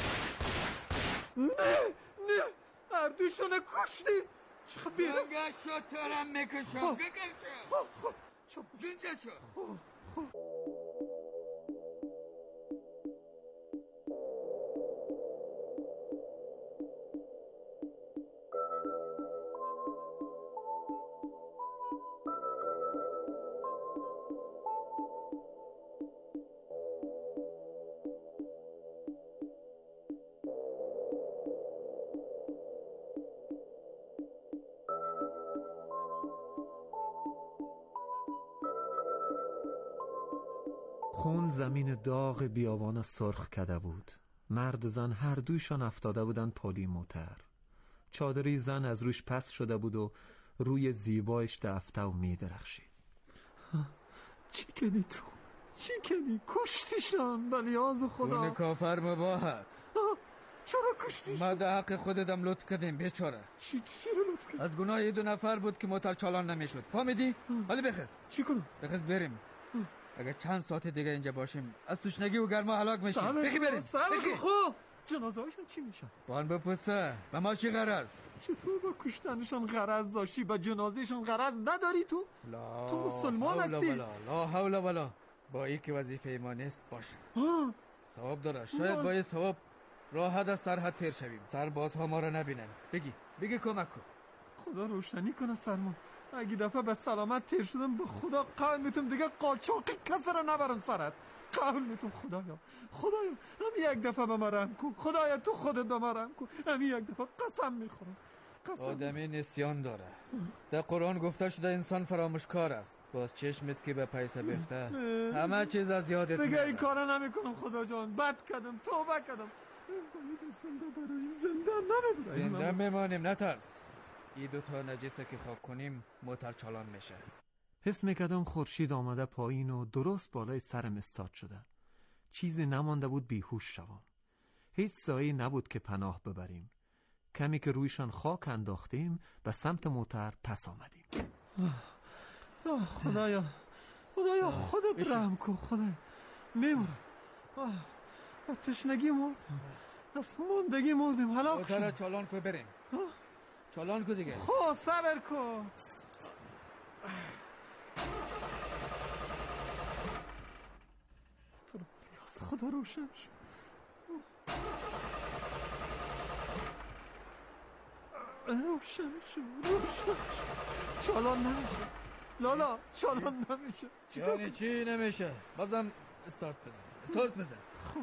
نه نه هر دوشونه کشتی. چه بیرم گنگه شو ترم میکشم. گنگه شو گنگه شو. خون زمین داغ بیابان سرخ کده بود. مرد و زن هر دویشان افتاده بودند پلی موتر. چادری زن از روش پس شده بود و روی زیبایش دفته و می درخشید. چی کردی تو؟ چی کردی؟ کشتیشان بلیاز خدا. خون کافر مباهد. چرا کشتیشان؟ ما در حق خودتم لطف کردیم بیچاره. چی چی رو لطف کردیم؟ از گناه یه دو نفر بود که موتر چالان نمیشد. فهمیدی؟ حالا بخز. چی کنم؟ بخز بریم. اگر چند ساعت دیگه اینجا باشیم از تشنگی و گرما هلاک میشیم. بخی بریم. بخی خوب. جنازه هاشون چی میشن؟ بان بپسه به ما چی غرض؟ چطور با کشتنشان غرض داشتی با جنازهشان غرض نداری تو؟ لا تو مسلمان هستی؟ لا حول ولا با این که وظیفه ما نیست باشه. ثواب داره. شاید با این ثواب راحت از سرحد تیر شویم. سربازها ما را نبینن. بگی بگی کمک کن. خدا روشنی کنه سرما. اگه دفعه به سلامت تیر شدم به خدا قول میتونم دیگه قاچاقی کسی را نبرم سرت. قول میتونم خدایا خدایا همین یک دفعه به من رحم کن. خدایا تو خودت به من رحم کن. همین یک دفعه قسم میخورم. آدمی نسیان داره. در قرآن گفته شده انسان فراموشکار است. باز چشمت که به پیسه بفته همه چیز از یادت دیگه این کارا نمیکنم خدا جان. بد کردم توبه کردم. زنده برایم زنده نمیبودم. زنده میمانیم نترس. ای دو تا نجسه که خاک کنیم موتر چالان میشه. حس میکردم خورشید آمده پایین و درست بالای سرم استاد شده. چیزی نمانده بود بیهوش شوم. هیچ سایه نبود که پناه ببریم. کمی که رویشان خاک انداختیم به سمت موتر پس آمدیم. خدایا خدایا خودت رحم کن. خدایا میمونم. از تشنگی مردم. از موندگی مردم. هلاک شدم. موتر چالان کن بریم. چالان کن دیگه. خب صبر کن. تو رو بلیاز خدا روشن شد. روشن شد روشن شد. چالان نمیشه. لالا چالان نمیشه. یعنی چی نمیشه؟ بازم استارت بزن. استارت بزن. خب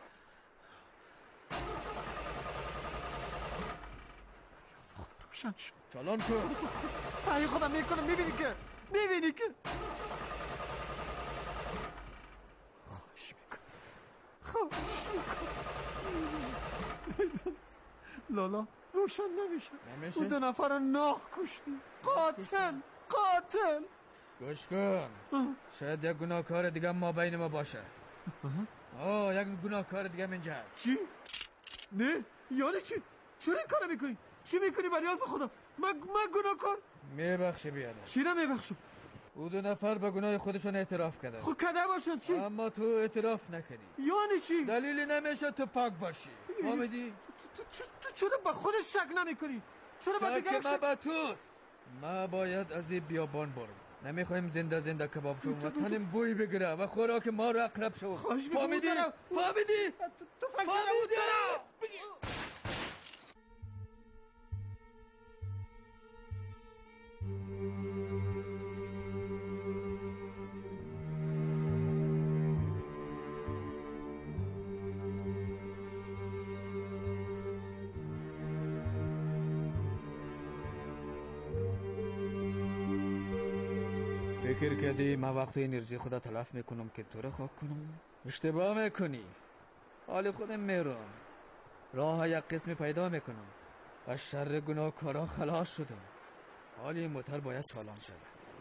روشن شد. چالان کن. سعی خودم میکنم. میبینی که میبینی که خواهش میکنم خواهش میکنم لالا روشن نمیشه. نمیشه؟ اون دو نفر رو ناخ کشتی. قاتل قاتل. گوش کن. شاید یک گناهکار دیگه ما بین ما باشه. آه یک گناهکار دیگه اینجا هست. چی؟ نه یعنی چی؟ چرا این کارو میکنی؟ چی میکنی برای از خدا؟ من من گناهکار؟ میبخشی بیادم. چی رو میبخشم؟ او دو نفر به گناه خودشون اعتراف کردن. خب کده باشن چی؟ اما تو اعتراف نکردی. یعنی چی؟ دلیلی نمیشه تو پاک باشی. فهمیدی؟ تو تو چرا به خودت شک نمیکنی؟ چرا به دیگران شک؟ ما به توست. ما باید از این بیابان برم. نمیخوایم زنده زنده کباب شوم و تنم بوی بگیره و خوراک ما رو اقرب شو. فهمیدی؟ فهمیدی؟ تو فهمیدی؟ فکر کردی من وقت انرژی خدا تلف میکنم که تو رو خاک کنم؟ اشتباه میکنی. حال خودم میرم راه یک قسمی پیدا میکنم و شر گناه کارا خلاص شدم. حالی این موتر باید چالان شد.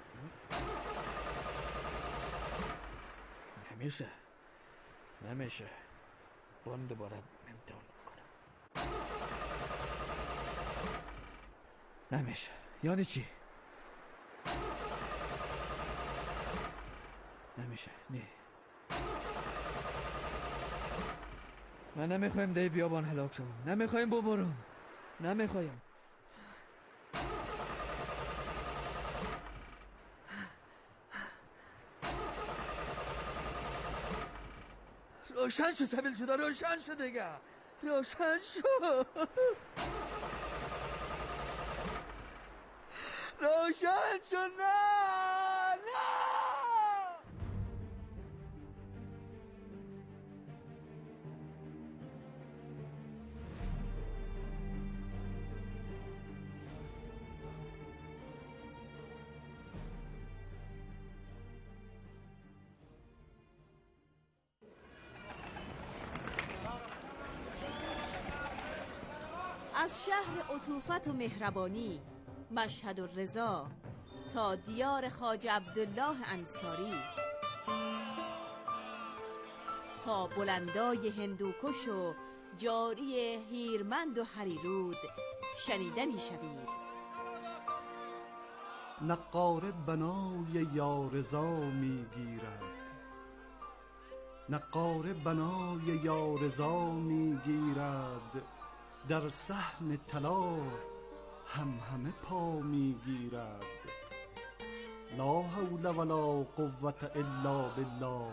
نمیشه نمیشه بان دوباره امتحان میکنم. نمیشه. یعنی چی؟ نمیشه. نه من نمیخوایم دی بیابان هلاک شم. نمیخوایم ببرم. نمیخوایم. روشن شو سبیل شده. روشن شو دیگه. روشن شو. روشن شو. نه نه از شهر عطوفت و مهربانی مشهد و رضا تا دیار خواجه عبدالله انصاری، تا بلندای هندوکش و جاری هیرمند و هریرود شنیده می شوید. نقاره بنای یارزا می گیرد، نقاره بنای یارزا می گیرد، در صحن طلا هم همه پا می گیرد. لا حول ولا قوة الا بالله.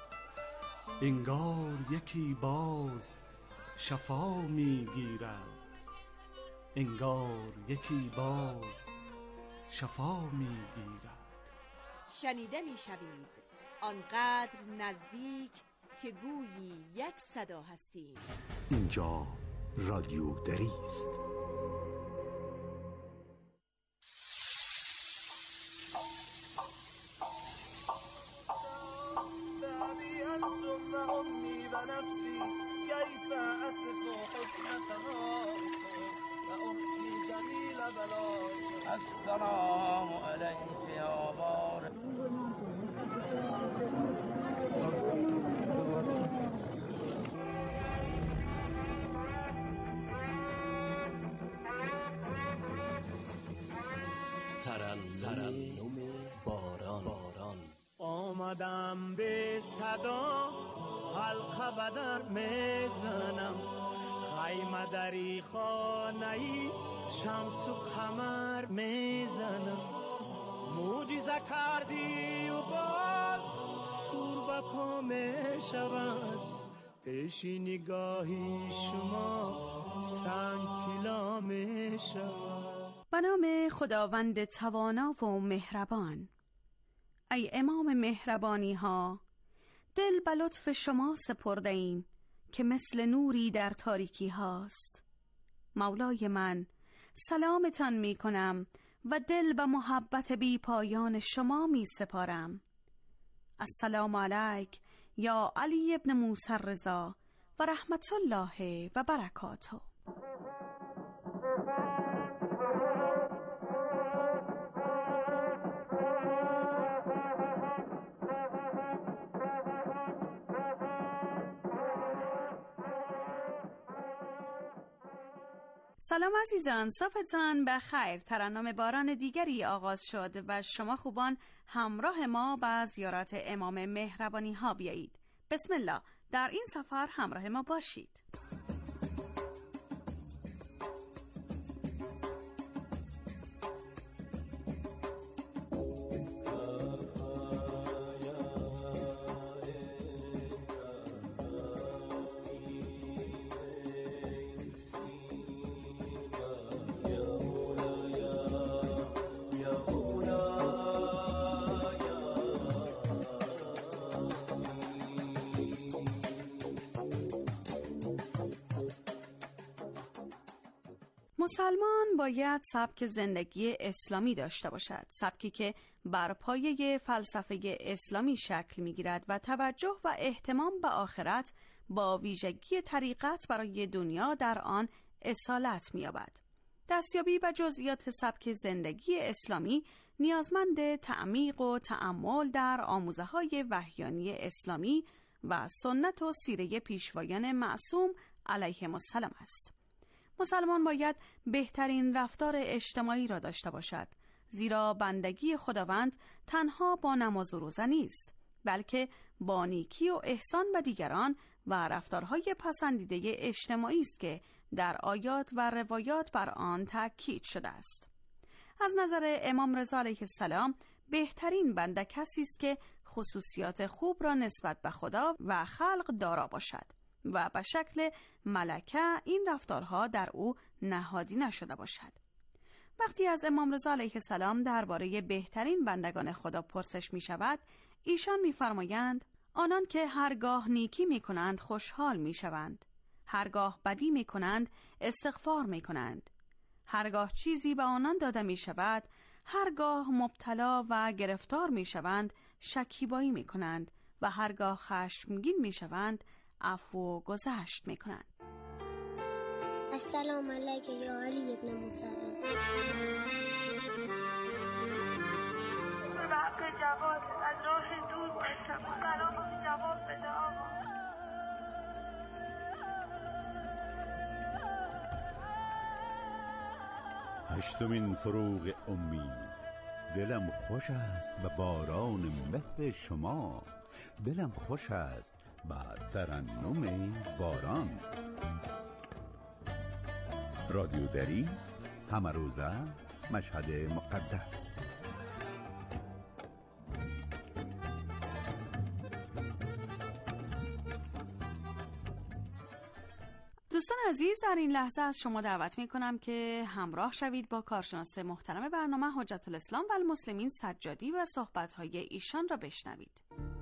انگار یکی باز شفا می گیرد، انگار یکی باز شفا می گیرد. شنیده می شوید آنقدر نزدیک که گویی یک صدا هستید. اینجا رادیو دری است. السلام علیک یا بار. ترنم باران. آمدم به صدا حلقه بدر میزنم، خیمه دری خانه شمس و قمر میزنم. معجزه کردی و باز شور به پا میشود، پیش نگاهی شما سنگ طلا میشود. به نام خداوند توانا و مهربان. ای امام مهربانی ها، دل به لطف شما سپرده ایم که مثل نوری در تاریکی هاست. مولای من، سلامتان می کنم و دل به محبت بی پایان شما می سپارم. السلام علیک یا علی ابن موسی الرضا و رحمت الله و برکاته. سلام عزیزان، صبحتان بخیر. ترنم باران دیگری آغاز شد و شما خوبان همراه ما به زیارت امام مهربانی ها بیایید. بسم الله، در این سفر همراه ما باشید. مسلمان باید سبک زندگی اسلامی داشته باشد، سبکی که بر پایه فلسفه اسلامی شکل می‌گیرد و توجه و اهتمام به آخرت با ویژگی طریقت برای دنیا در آن اصالت می‌یابد. دستیابی به جزئیات سبک زندگی اسلامی نیازمند تعمیق و تأمل در آموزه‌های وحیانی اسلامی و سنت و سیره پیشوایان معصوم علیهم السلام است. مسلمان باید بهترین رفتار اجتماعی را داشته باشد، زیرا بندگی خداوند تنها با نماز و روزه نیست، بلکه با نیکی و احسان به دیگران و رفتارهای پسندیده اجتماعی است که در آیات و روایات بر آن تأکید شده است. از نظر امام رضا علیه السلام بهترین بنده کسی است که خصوصیات خوب را نسبت به خدا و خلق دارا باشد و به شکل ملکه این رفتارها در او نهادی نشده باشد. وقتی از امام رضا علیه السلام درباره بهترین بندگان خدا پرسش می شود، ایشان می فرمایند آنان که هرگاه نیکی می کنند خوشحال می شوند، هرگاه بدی می کنند استغفار می کنند، هرگاه چیزی به آنان داده می شود، هرگاه مبتلا و گرفتار می شوند شکیبایی می کنند و هرگاه خشمگین می شوند عفو و گذشت می کنند. السلام علیک یا علی ابن موسی الرضا. وقت جواد از راه دور باشم، برام جواب بده آقا. هشتمین فروغ امید. دلم خوش است به باران مهر شما، دلم خوش است با ترنم باران. رادیو دری، همه روزه، مشهد مقدس. دوستان عزیز، در این لحظه از شما دعوت می کنم که همراه شوید با کارشناس محترم برنامه حجت الاسلام و المسلمین سجادی و صحبت‌های ایشان را بشنوید.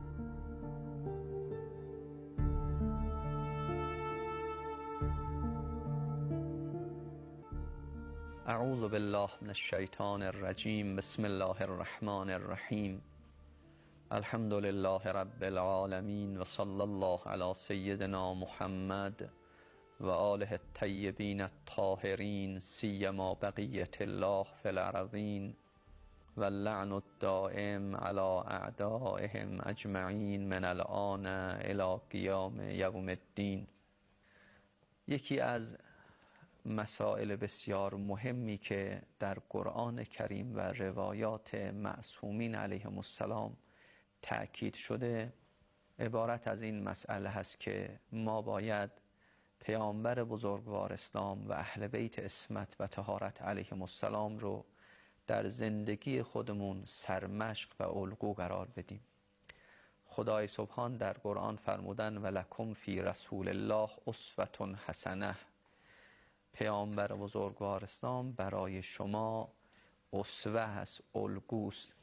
اعوذ بالله من الشیطان الرجیم. بسم الله الرحمن الرحیم. الحمد لله رب العالمین و صلی الله علی سیدنا محمد و آله الطیبین الطاهرین، سیما بقیت الله فی الارضین و اللعن الدائم علی اعدائهم اجمعین من الآن الی قیام یوم الدین. یکی از مسائل بسیار مهمی که در قرآن کریم و روایات معصومین علیهم السلام تأکید شده عبارت از این مسئله هست که ما باید پیامبر بزرگوار اسلام و اهل بیت عصمت و طهارت علیهم السلام رو در زندگی خودمون سرمشق و الگو قرار بدیم. خدای سبحان در قرآن فرمودن ولکم فی رسول الله اسوة حسنه. پیامبر بزرگوار اسلام برای شما اسوه است، الگوست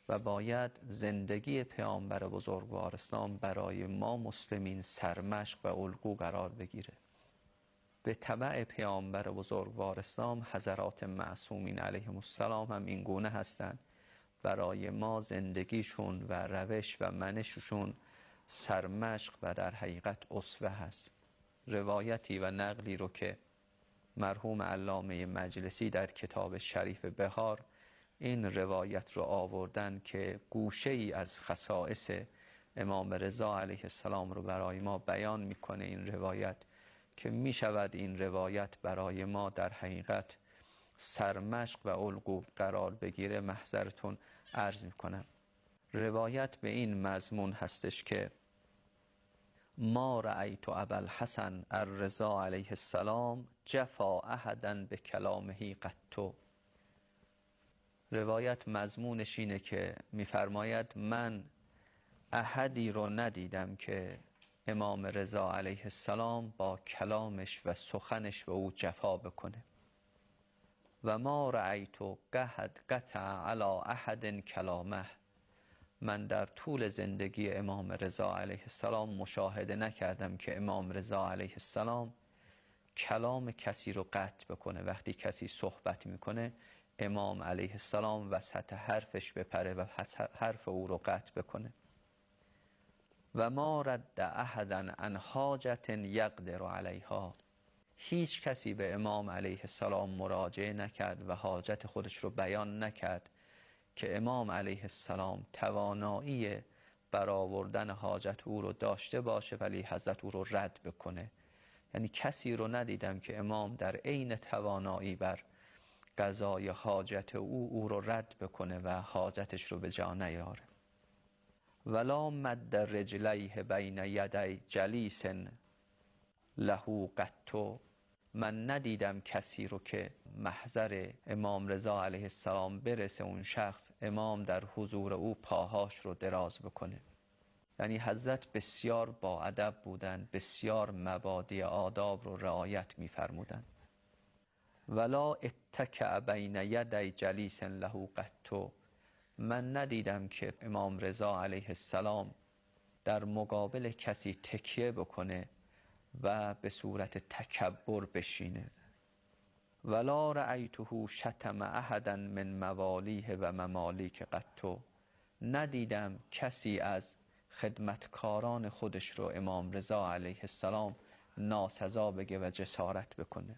و باید زندگی پیامبر بزرگوار اسلام برای ما مسلمین سرمشق و الگو قرار بگیره. به تبع پیامبر بزرگوار اسلام حضرات معصومین علیهم السلام هم این گونه هستند. برای ما زندگیشون و روش و منششون سرمشق و در حقیقت اسوه هست. روایتی و نقلی رو که مرحوم علامه مجلسی در کتاب شریف بهار این روایت رو آوردن که گوشه ای از خصائص امام رضا علیه السلام رو برای ما بیان میکنه. این روایت که میشود این روایت برای ما در حقیقت سرمشق و الگو قرار بگیره، محضرتون عرض میکنم. روایت به این مضمون هستش که ما رأیت ابوالحسن الرضا علیه السلام جفا احدا به کلامه قط. روایت مضمونش اینه که میفرماید من احدی رو ندیدم که امام رضا علیه السلام با کلامش و سخنش به او جفا بکنه. و ما رأیت قحد قطع علی احد کلامه. من در طول زندگی امام رضا علیه السلام مشاهده نکردم که امام رضا علیه السلام کلام کسی رو قطع بکنه. وقتی کسی صحبت میکنه امام علیه السلام وسط حرفش بپره و حرف او رو قطع بکنه. و ما رد احدا عن حاجت یقدر علیها. هیچ کسی به امام علیه السلام مراجعه نکرد و حاجت خودش رو بیان نکرد که امام علیه السلام توانایی برآوردن حاجت او رو داشته باشه ولی حضرت او رو رد بکنه. یعنی کسی رو ندیدم که امام در عین توانایی بر قضای حاجت او او رو رد بکنه و حاجتش رو به جا نیاره. ولا مد رجلیه بین یدی جلیس له قط. من ندیدم کسی رو که محضر امام رضا علیه السلام برسه اون شخص امام در حضور او پاهاش رو دراز بکنه. یعنی حضرت بسیار با ادب بودن، بسیار مبادی آداب رو رعایت می‌فرمودن. ولا اتکع بین یدی جلیس له قط. من ندیدم که امام رضا علیه السلام در مقابل کسی تکیه بکنه و به صورت تکبر بشینه. ولا رأیته شتم احدا من موالیه و ممالیک قط. ندیدم کسی از خدمتکاران خودش رو امام رضا علیه السلام ناسزا بگه و جسارت بکنه.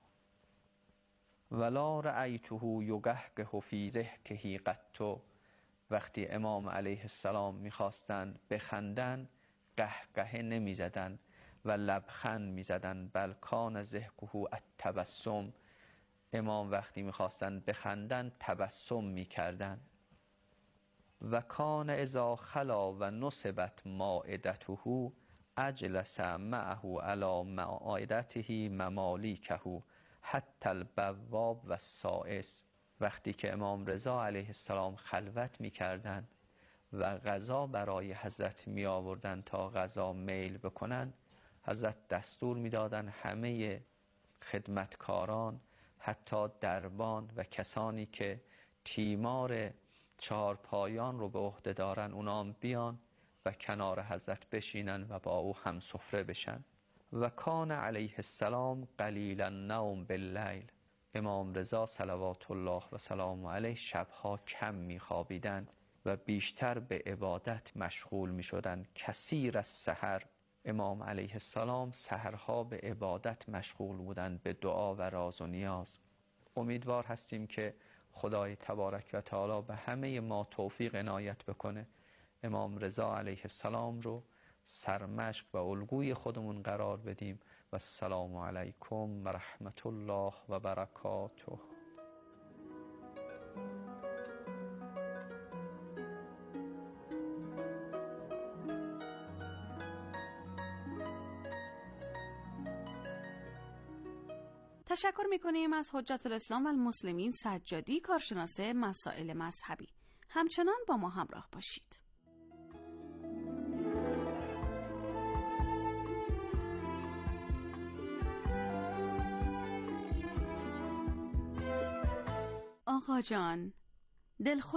ولا رأیته یقهقه فی ضحکه قط. وقتی امام علیه السلام میخواستن بخندن قهقه نمیزدن و لبخند میزدن، بل کان ضحکه التبسم. امام وقتی میخواستن بخندن تبسم میکردن. و کان اذا خلا و نصبت مائدته اجلس معه علی مائدته ممالیکه حتی البواب و السائس. وقتی که امام رضا علیه السلام خلوت میکردن و غذا برای حضرت می آوردن تا غذا میل بکنن، حضرت دستور میدادن همه خدمتکاران، حتی دربان و کسانی که تیمار چهارپایان رو به عهده دارن اونام بیان و کنار حضرت بشینن و با او هم سفره بشن. و کان علیه السلام قلیل النوم باللیل. امام رضا صلوات الله و سلام علیه شبها کم میخوابیدند و بیشتر به عبادت مشغول میشدند. کثیر السحر. امام علیه السلام سحرها به عبادت مشغول بودند، به دعا و راز و نیاز. امیدوار هستیم که خدای تبارک و تعالی به همه ما توفیق عنایت بکنه امام رضا علیه السلام رو سرمشق و الگوی خودمون قرار بدیم. و السلام علیکم و رحمت الله و برکاته. تشکر میکنیم از حجت الاسلام و المسلمین سجادی، کارشناس مسائل مذهبی. همچنان با ما همراه باشید. آقا جان، دلخور